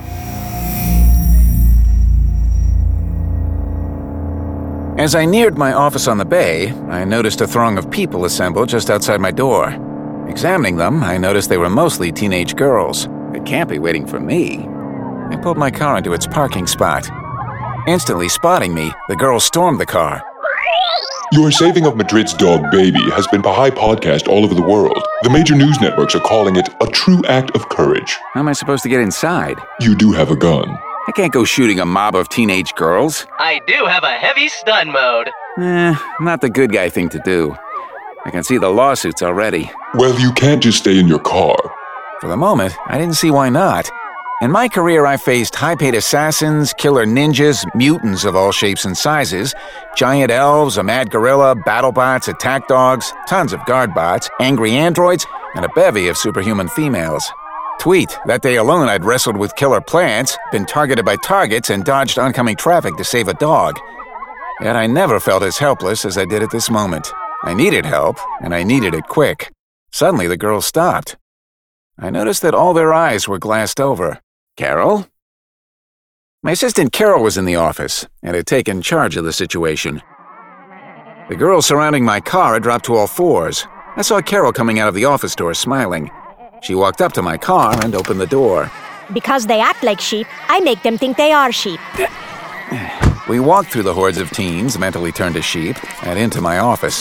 As I neared my office on the bay, I noticed a throng of people assembled just outside my door. Examining them, I noticed they were mostly teenage girls. They can't be waiting for me. I pulled my car into its parking spot. Instantly spotting me, the girls stormed the car. Your saving of Madrid's dog Baby has been Baha'i podcast all over the world. The major news networks are calling it a true act of courage. How am I supposed to get inside? You do have a gun. I can't go shooting a mob of teenage girls. I do have a heavy stun mode. Not the good guy thing to do. I can see the lawsuits already. Well, you can't just stay in your car. For the moment, I didn't see why not. In my career, I faced high-paid assassins, killer ninjas, mutants of all shapes and sizes, giant elves, a mad gorilla, battle bots, attack dogs, tons of guard bots, angry androids, and a bevy of superhuman females. Tweet, that day alone I'd wrestled with killer plants, been targeted by targets, and dodged oncoming traffic to save a dog. Yet I never felt as helpless as I did at this moment. I needed help, and I needed it quick. Suddenly the girls stopped. I noticed that all their eyes were glassed over. Carol? My assistant Carol was in the office and had taken charge of the situation. The girls surrounding my car had dropped to all fours. I saw Carol coming out of the office door smiling. She walked up to my car and opened the door. Because they act like sheep, I make them think they are sheep. We walked through the hordes of teens, mentally turned to sheep, and into my office.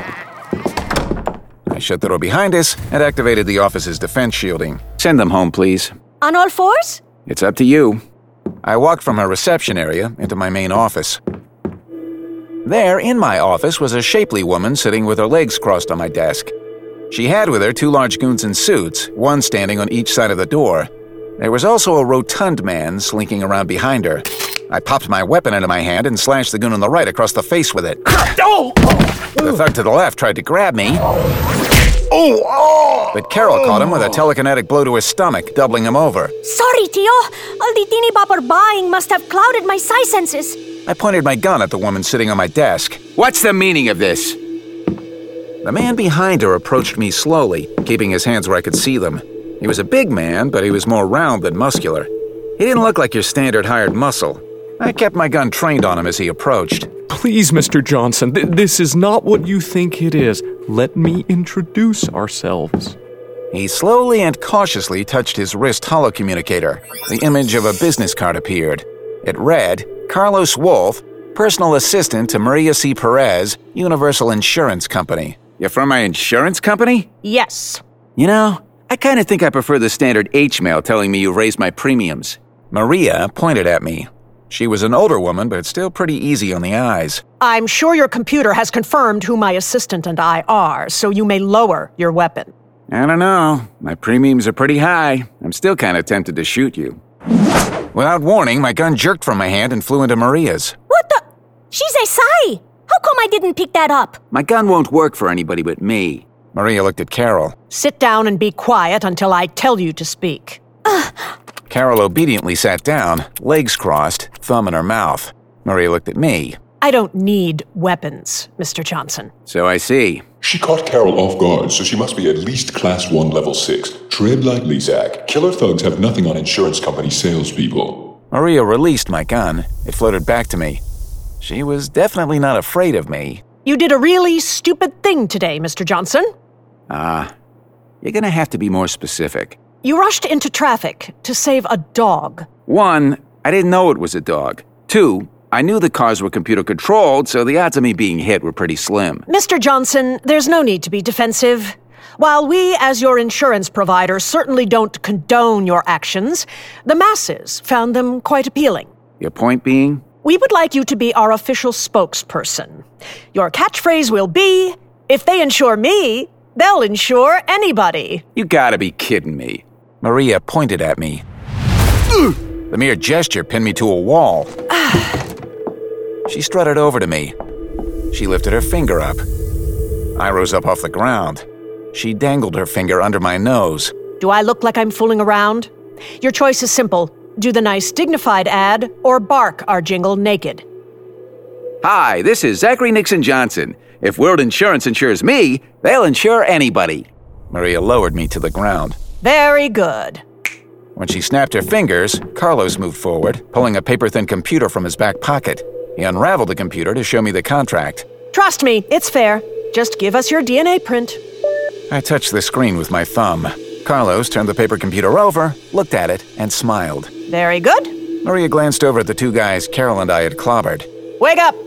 I shut the door behind us and activated the office's defense shielding. Send them home, please. On all fours? It's up to you. I walked from her reception area into my main office. There, in my office, was a shapely woman sitting with her legs crossed on my desk. She had with her 2 large goons in suits, one standing on each side of the door. There was also a rotund man slinking around behind her. I popped my weapon into my hand and slashed the goon on the right across the face with it. The thug to the left tried to grab me, but Carol caught him with a telekinetic blow to his stomach, doubling him over. Sorry, Tio. All the teeny bopper buying must have clouded my size senses. I pointed my gun at the woman sitting on my desk. What's the meaning of this? The man behind her approached me slowly, keeping his hands where I could see them. He was a big man, but he was more round than muscular. He didn't look like your standard hired muscle. I kept my gun trained on him as he approached. Please, Mr. Johnson, this is not what you think it is. Let me introduce ourselves. He slowly and cautiously touched his wrist holocommunicator. The image of a business card appeared. It read, Carlos Wolf, personal assistant to Maria C. Perez, Universal Insurance Company. You're from my insurance company? Yes. You know, I kind of think I prefer the standard H-mail telling me you raised my premiums. Maria pointed at me. She was an older woman, but still pretty easy on the eyes. I'm sure your computer has confirmed who my assistant and I are, so you may lower your weapon. I don't know. My premiums are pretty high. I'm still kind of tempted to shoot you. Without warning, my gun jerked from my hand and flew into Maria's. What the? She's a Sai! How come I didn't pick that up? My gun won't work for anybody but me. Maria looked at Carol. Sit down and be quiet until I tell you to speak. Carol obediently sat down, legs crossed, thumb in her mouth. Maria looked at me. I don't need weapons, Mr. Johnson. So I see. She caught Carol off guard, so she must be at least Class 1 Level 6. Tread lightly, Zach. Killer thugs have nothing on insurance company salespeople. Maria released my gun. It floated back to me. She was definitely not afraid of me. You did a really stupid thing today, Mr. Johnson. You're gonna have to be more specific. You rushed into traffic to save a dog. 1, I didn't know it was a dog. 2, I knew the cars were computer-controlled, so the odds of me being hit were pretty slim. Mr. Johnson, there's no need to be defensive. While we, as your insurance provider, certainly don't condone your actions, the masses found them quite appealing. Your point being? We would like you to be our official spokesperson. Your catchphrase will be, if they insure me, they'll insure anybody. You gotta be kidding me. Maria pointed at me. The mere gesture pinned me to a wall. She strutted over to me. She lifted her finger up. I rose up off the ground. She dangled her finger under my nose. Do I look like I'm fooling around? Your choice is simple. Do the nice dignified ad or bark our jingle naked. Hi, this is Zachary Nixon Johnson. If World Insurance insures me, they'll insure anybody. Maria lowered me to the ground. Very good. When she snapped her fingers, Carlos moved forward, pulling a paper-thin computer from his back pocket. He unraveled the computer to show me the contract. Trust me, it's fair. Just give us your DNA print. I touched the screen with my thumb. Carlos turned the paper computer over, looked at it, and smiled. Very good. Maria glanced over at the 2 guys Carol and I had clobbered. Wake up!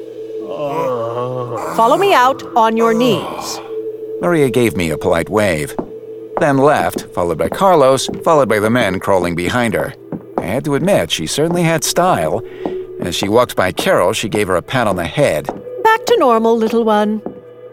Follow me out on your knees. Maria gave me a polite wave, then left, followed by Carlos, followed by the men crawling behind her. I had to admit, she certainly had style. And as she walked by Carol, she gave her a pat on the head. Back to normal, little one.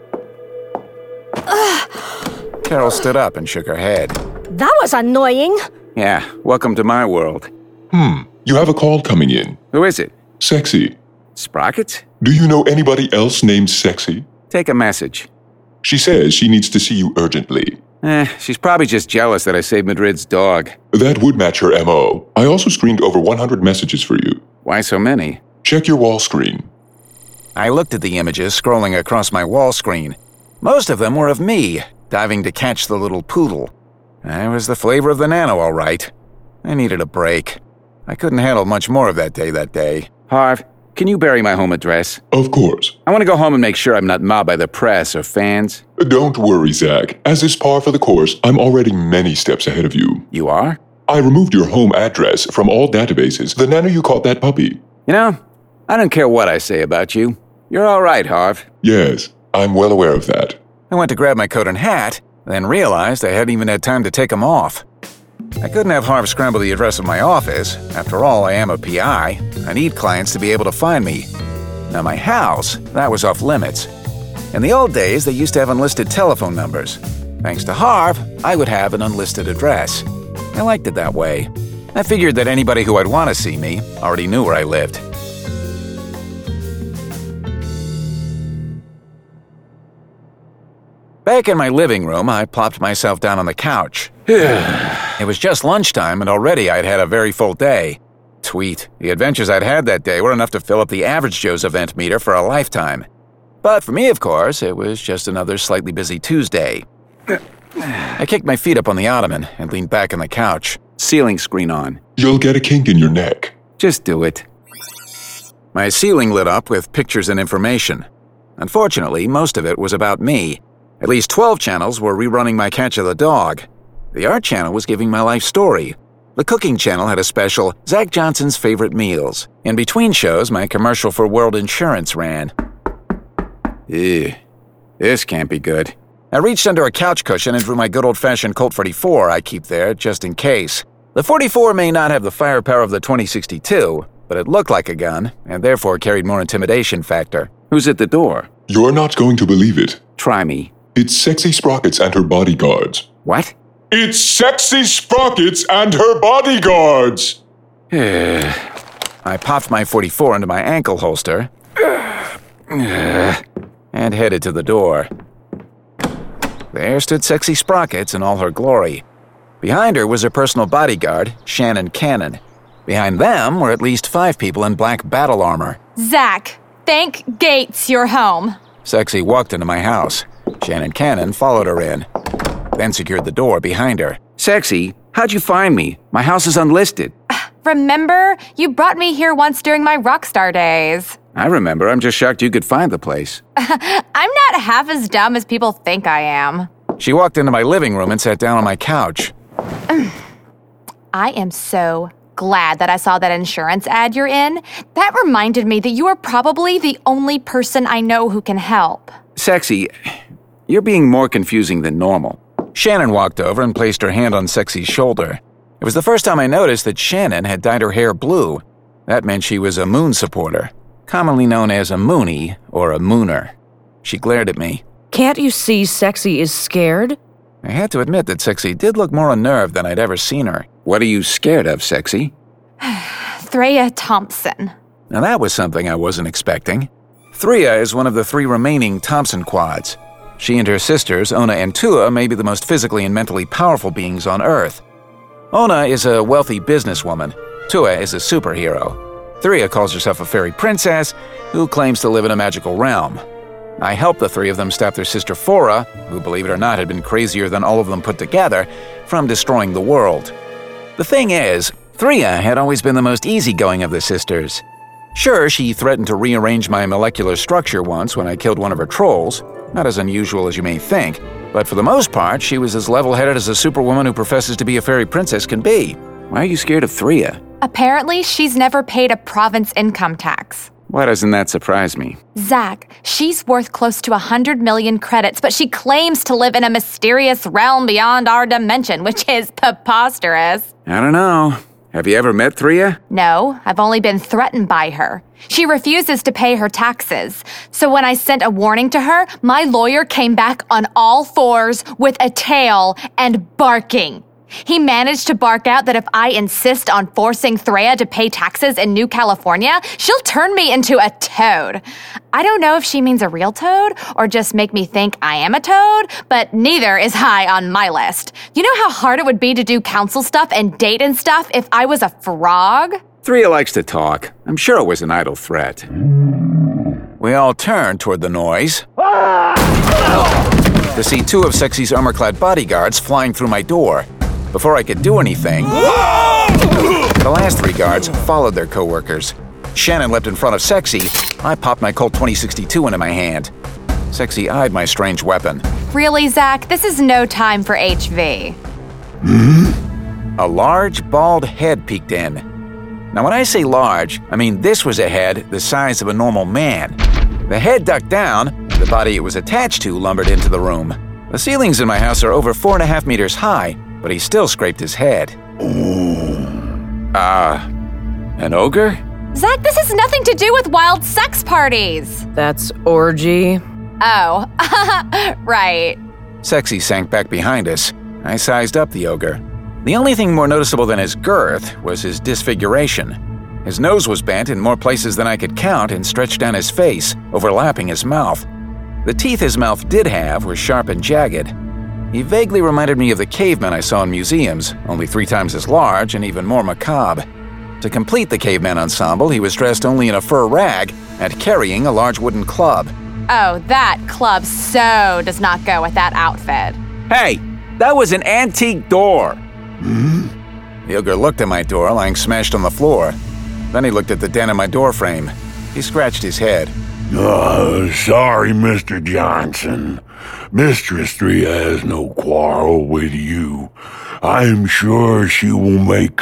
Carol stood up and shook her head. That was annoying. Yeah, welcome to my world. You have a call coming in. Who is it? Sexy. Sprockets? Do you know anybody else named Sexy? Take a message. She says she needs to see you urgently. She's probably just jealous that I saved Madrid's dog. That would match her MO. I also screened over 100 messages for you. Why so many? Check your wall screen. I looked at the images scrolling across my wall screen. Most of them were of me, diving to catch the little poodle. I was the flavor of the nano, all right. I needed a break. I couldn't handle much more of that day. Harv, can you bury my home address? Of course. I want to go home and make sure I'm not mobbed by the press or fans. Don't worry, Zach. As is par for the course, I'm already many steps ahead of you. You are? I removed your home address from all databases the nano you caught that puppy. You know, I don't care what I say about you. You're all right, Harv. Yes, I'm well aware of that. I went to grab my coat and hat, then realized I hadn't even had time to take them off. I couldn't have Harv scramble the address of my office. After all, I am a PI. I need clients to be able to find me. Now, my house, that was off limits. In the old days, they used to have unlisted telephone numbers. Thanks to Harv, I would have an unlisted address. I liked it that way. I figured that anybody who would want to see me already knew where I lived. Back in my living room, I plopped myself down on the couch. It was just lunchtime, and already I'd had a very full day. Tweet, the adventures I'd had that day were enough to fill up the average Joe's event meter for a lifetime. But for me, of course, it was just another slightly busy Tuesday. I kicked my feet up on the ottoman and leaned back on the couch, ceiling screen on. You'll get a kink in your neck. Just do it. My ceiling lit up with pictures and information. Unfortunately, most of it was about me. At least 12 channels were rerunning my catch of the dog. The art channel was giving my life story. The cooking channel had a special Zach Johnson's Favorite Meals. In between shows, my commercial for World Insurance ran. This can't be good. I reached under a couch cushion and drew my good old-fashioned Colt 44 I keep there just in case. The 44 may not have the firepower of the 2062, but it looked like a gun, and therefore carried more intimidation factor. Who's at the door? You're not going to believe it. Try me. It's Sexy Sprockets and her bodyguards. What? It's Sexy Sprockets and her bodyguards! I popped my 44 into my ankle holster and headed to the door. There stood Sexy Sprockets in all her glory. Behind her was her personal bodyguard, Shannon Cannon. Behind them were at least 5 people in black battle armor. Zach, thank Gates you're home. Sexy walked into my house. Shannon Cannon followed her in, then secured the door behind her. Sexy, how'd you find me? My house is unlisted. Remember? You brought me here once during my rockstar days. I remember. I'm just shocked you could find the place. I'm not half as dumb as people think I am. She walked into my living room and sat down on my couch. I am so glad that I saw that insurance ad you're in. That reminded me that you are probably the only person I know who can help. Sexy, you're being more confusing than normal. Shannon walked over and placed her hand on Sexy's shoulder. It was the first time I noticed that Shannon had dyed her hair blue. That meant she was a Moon supporter, commonly known as a Moonie or a Mooner. She glared at me. Can't you see Sexy is scared? I had to admit that Sexy did look more unnerved than I'd ever seen her. What are you scared of, Sexy? Threa Thompson. Now that was something I wasn't expecting. Threa is one of the 3 remaining Thompson quads. She and her sisters, Ona and Tua, may be the most physically and mentally powerful beings on Earth. Ona is a wealthy businesswoman. Tua is a superhero. Threa calls herself a fairy princess who claims to live in a magical realm. I helped the 3 of them stop their sister Fora, who, believe it or not, had been crazier than all of them put together, from destroying the world. The thing is, Threa had always been the most easygoing of the sisters. Sure, she threatened to rearrange my molecular structure once when I killed one of her trolls, not as unusual as you may think, but for the most part, she was as level-headed as a superwoman who professes to be a fairy princess can be. Why are you scared of Threa? Apparently, she's never paid a province income tax. Why doesn't that surprise me? Zach, she's worth close to 100 million credits, but she claims to live in a mysterious realm beyond our dimension, which is preposterous. I don't know. Have you ever met Threa? No, I've only been threatened by her. She refuses to pay her taxes. So when I sent a warning to her, my lawyer came back on all 4s with a tail and barking. He managed to bark out that if I insist on forcing Threa to pay taxes in New California, she'll turn me into a toad. I don't know if she means a real toad or just make me think I am a toad, but neither is high on my list. You know how hard it would be to do council stuff and date and stuff if I was a frog? Threa likes to talk. I'm sure it was an idle threat. We all turned toward the noise to see 2 of Sexy's armor-clad bodyguards flying through my door. Before I could do anything, the last 3 guards followed their co-workers. Shannon leapt in front of Sexy. I popped my Colt 2062 into my hand. Sexy eyed my strange weapon. Really, Zach? This is no time for HV. A large, bald head peeked in. Now, when I say large, I mean this was a head the size of a normal man. The head ducked down, the body it was attached to lumbered into the room. The ceilings in my house are over 4.5 meters high, but he still scraped his head. An ogre? Zach, this has nothing to do with wild sex parties. That's orgy. Oh, right. Sexy sank back behind us. I sized up the ogre. The only thing more noticeable than his girth was his disfiguration. His nose was bent in more places than I could count and stretched down his face, overlapping his mouth. The teeth his mouth did have were sharp and jagged. He vaguely reminded me of the cavemen I saw in museums, only 3 times as large and even more macabre. To complete the caveman ensemble, he was dressed only in a fur rag and carrying a large wooden club. Oh, that club so does not go with that outfit. Hey, that was an antique door. The ogre looked at my door lying smashed on the floor. Then he looked at the dent in my door frame. He scratched his head. Sorry, Mr. Johnson. Mistress Threa has no quarrel with you. I am sure she will make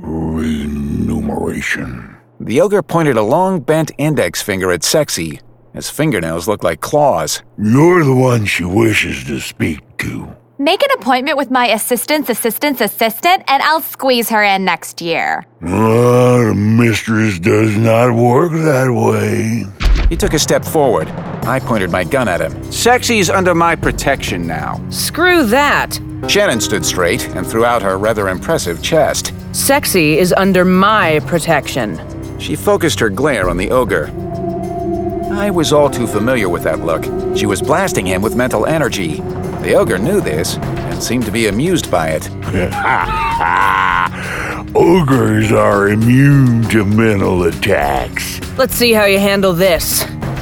remuneration. The ogre pointed a long, bent index finger at Sexy. His fingernails looked like claws. You're the one she wishes to speak to. Make an appointment with my assistant, and I'll squeeze her in next year. The mistress does not work that way. He took a step forward. I pointed my gun at him. Sexy's under my protection now. Screw that. Shannon stood straight and threw out her rather impressive chest. Sexy is under my protection. She focused her glare on the ogre. I was all too familiar with that look. She was blasting him with mental energy. The ogre knew this and seemed to be amused by it. Ogres are immune to mental attacks. Let's see how you handle this.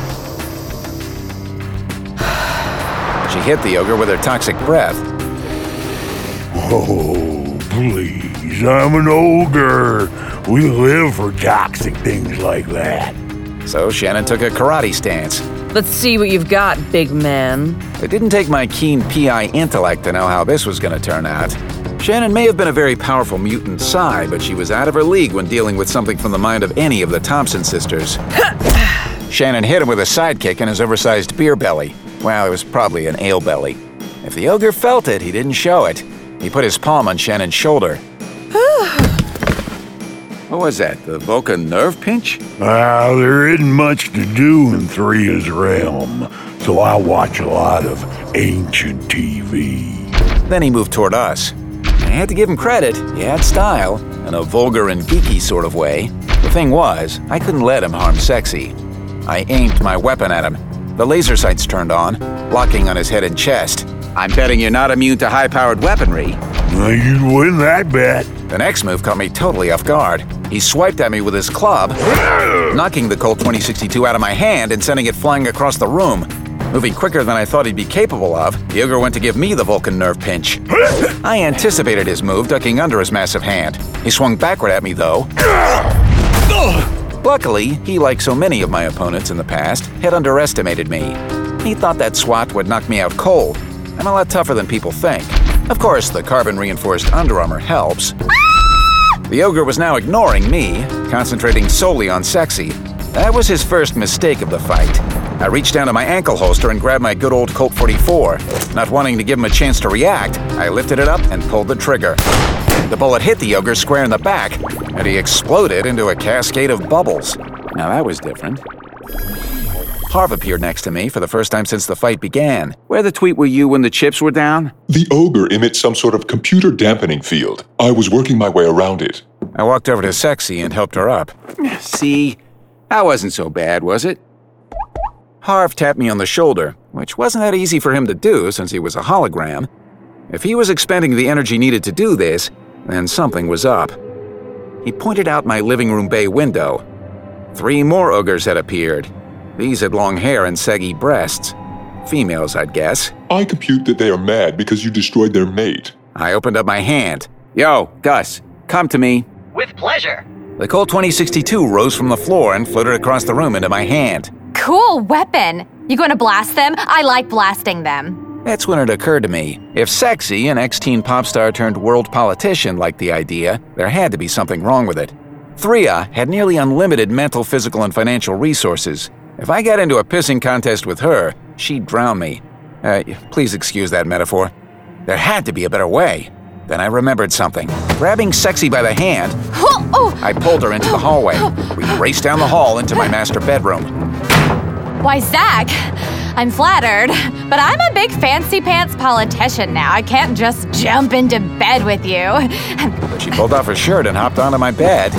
She hit the ogre with her toxic breath. Oh, please, I'm an ogre. We live for toxic things like that. So Shannon took a karate stance. Let's see what you've got, big man. It didn't take my keen PI intellect to know how this was going to turn out. Shannon may have been a very powerful mutant psi, but she was out of her league when dealing with something from the mind of any of the Thompson sisters. Shannon hit him with a sidekick in his oversized beer belly. Well, it was probably an ale belly. If the ogre felt it, he didn't show it. He put his palm on Shannon's shoulder. What was that, the Vulcan nerve pinch? There isn't much to do in Threa's realm, so I watch a lot of ancient TV. Then he moved toward us. I had to give him credit. He had style, in a vulgar and geeky sort of way. The thing was, I couldn't let him harm Sexy. I aimed my weapon at him. The laser sights turned on, locking on his head and chest. I'm betting you're not immune to high-powered weaponry. You'd win that bet. The next move caught me totally off guard. He swiped at me with his club, knocking the Colt 2062 out of my hand and sending it flying across the room. Moving quicker than I thought he'd be capable of, the ogre went to give me the Vulcan nerve pinch. I anticipated his move, ducking under his massive hand. He swung backward at me, though. Luckily, he, like so many of my opponents in the past, had underestimated me. He thought that swat would knock me out cold. I'm a lot tougher than people think. Of course, the carbon-reinforced Under Armour helps. The ogre was now ignoring me, concentrating solely on Sexy. That was his first mistake of the fight. I reached down to my ankle holster and grabbed my good old Colt 44. Not wanting to give him a chance to react, I lifted it up and pulled the trigger. The bullet hit the ogre square in the back, and he exploded into a cascade of bubbles. Now that was different. Harv appeared next to me for the first time since the fight began. Where the tweet were you when the chips were down? The ogre emits some sort of computer dampening field. I was working my way around it. I walked over to Sexy and helped her up. See? That wasn't so bad, was it? Harv tapped me on the shoulder, which wasn't that easy for him to do since he was a hologram. If he was expending the energy needed to do this, then something was up. He pointed out my living room bay window. 3 more ogres had appeared. These had long hair and saggy breasts. Females, I'd guess. I compute that they are mad because you destroyed their mate. I opened up my hand. Yo, Gus, come to me. With pleasure. The Colt 2062 rose from the floor and floated across the room into my hand. Cool weapon. You going to blast them? I like blasting them. That's when it occurred to me. If Sexy, an ex-teen pop star turned world politician, liked the idea, there had to be something wrong with it. Threa had nearly unlimited mental, physical, and financial resources. If I got into a pissing contest with her, she'd drown me. Please excuse that metaphor. There had to be a better way. Then I remembered something. Grabbing Sexy by the hand, I pulled her into the hallway. We raced down the hall into my master bedroom. Why, Zach, I'm flattered, but I'm a big fancy pants politician now. I can't just jump into bed with you. But she pulled off her shirt and hopped onto my bed.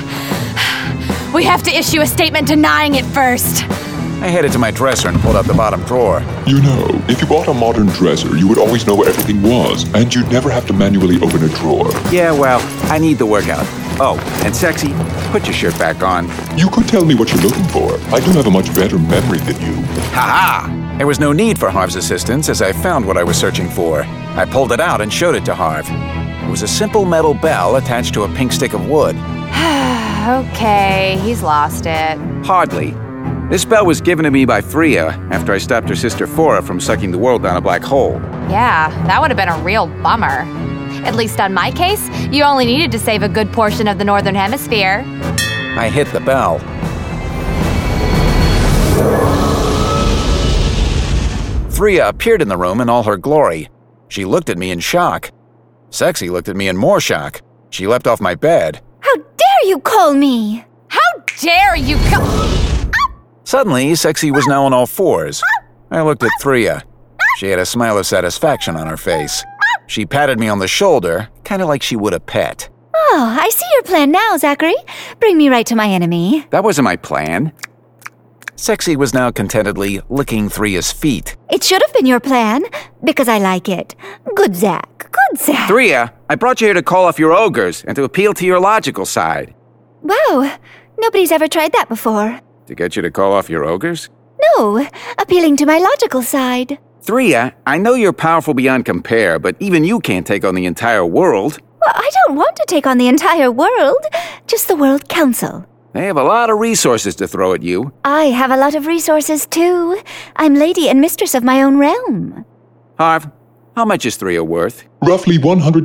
We have to issue a statement denying it first. I headed to my dresser and pulled out the bottom drawer. You know, if you bought a modern dresser, you would always know where everything was, and you'd never have to manually open a drawer. Yeah, well, I need the workout. Oh, and Sexy, put your shirt back on. You could tell me what you're looking for. I do have a much better memory than you. Ha-ha! There was no need for Harv's assistance as I found what I was searching for. I pulled it out and showed it to Harv. It was a simple metal bell attached to a pink stick of wood. Okay, he's lost it. Hardly. This bell was given to me by Threa after I stopped her sister Fora from sucking the world down a black hole. Yeah, that would have been a real bummer. At least on my case, you only needed to save a good portion of the Northern Hemisphere. I hit the bell. Thria appeared in the room in all her glory. She looked at me in shock. Sexy looked at me in more shock. She leapt off my bed. How dare you call me? How dare you Suddenly, Sexy was now on all fours. I looked at Thria. She had a smile of satisfaction on her face. She patted me on the shoulder, kind of like she would a pet. Oh, I see your plan now, Zachary. Bring me right to my enemy. That wasn't my plan. Sexy was now contentedly licking Thria's feet. It should have been your plan, because I like it. Good Zach, good Zach. Thria, I brought you here to call off your ogres and to appeal to your logical side. Wow, nobody's ever tried that before. To get you to call off your ogres? No, appealing to my logical side. Thria, I know you're powerful beyond compare, but even you can't take on the entire world. Well, I don't want to take on the entire world, just the World Council. They have a lot of resources to throw at you. I have a lot of resources, too. I'm lady and mistress of my own realm. Harv, how much is Thria worth? Roughly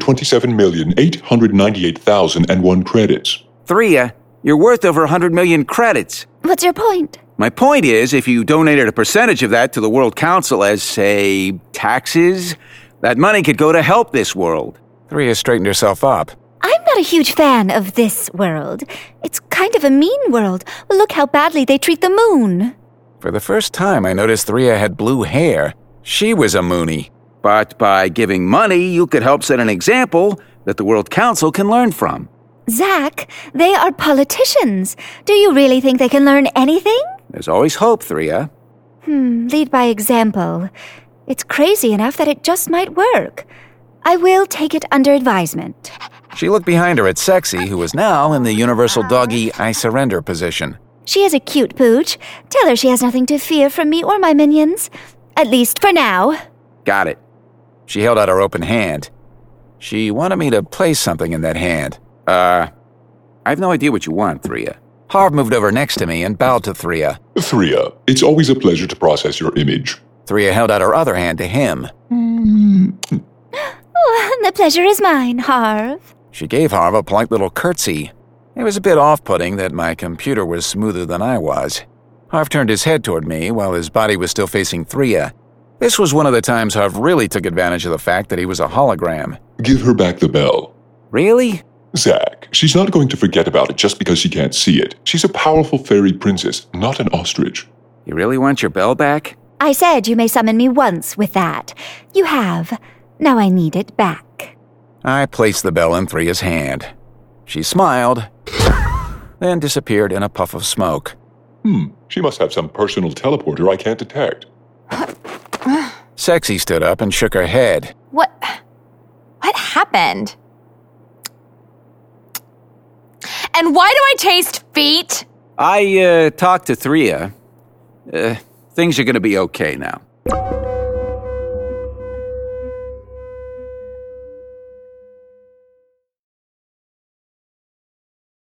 127,898,001 credits. Thria, you're worth over 100 million credits. What's your point? My point is, if you donated a percentage of that to the World Council as, say, taxes, that money could go to help this world. Thria straightened herself up. I'm not a huge fan of this world. It's kind of a mean world. Look how badly they treat the moon. For the first time, I noticed Thria had blue hair. She was a Moonie. But by giving money, you could help set an example that the World Council can learn from. Zach, they are politicians. Do you really think they can learn anything? There's always hope, Thria. Lead by example. It's crazy enough that it just might work. I will take it under advisement. She looked behind her at Sexy, who was now in the universal doggy I surrender position. She is a cute pooch. Tell her she has nothing to fear from me or my minions. At least for now. Got it. She held out her open hand. She wanted me to place something in that hand. I have no idea what you want, Thria. Harv moved over next to me and bowed to Thria. Thria, it's always a pleasure to process your image. Thria held out her other hand to him. Oh, the pleasure is mine, Harv. She gave Harv a polite little curtsy. It was a bit off-putting that my computer was smoother than I was. Harv turned his head toward me while his body was still facing Thria. This was one of the times Harv really took advantage of the fact that he was a hologram. Give her back the bell. Really? Zach, she's not going to forget about it just because she can't see it. She's a powerful fairy princess, not an ostrich. You really want your bell back? I said you may summon me once with that. You have. Now I need it back. I placed the bell in Thria's hand. She smiled, then disappeared in a puff of smoke. She must have some personal teleporter I can't detect. Sexy stood up and shook her head. What happened? And why do I taste feet? I talked to Thria. Things are gonna be okay now.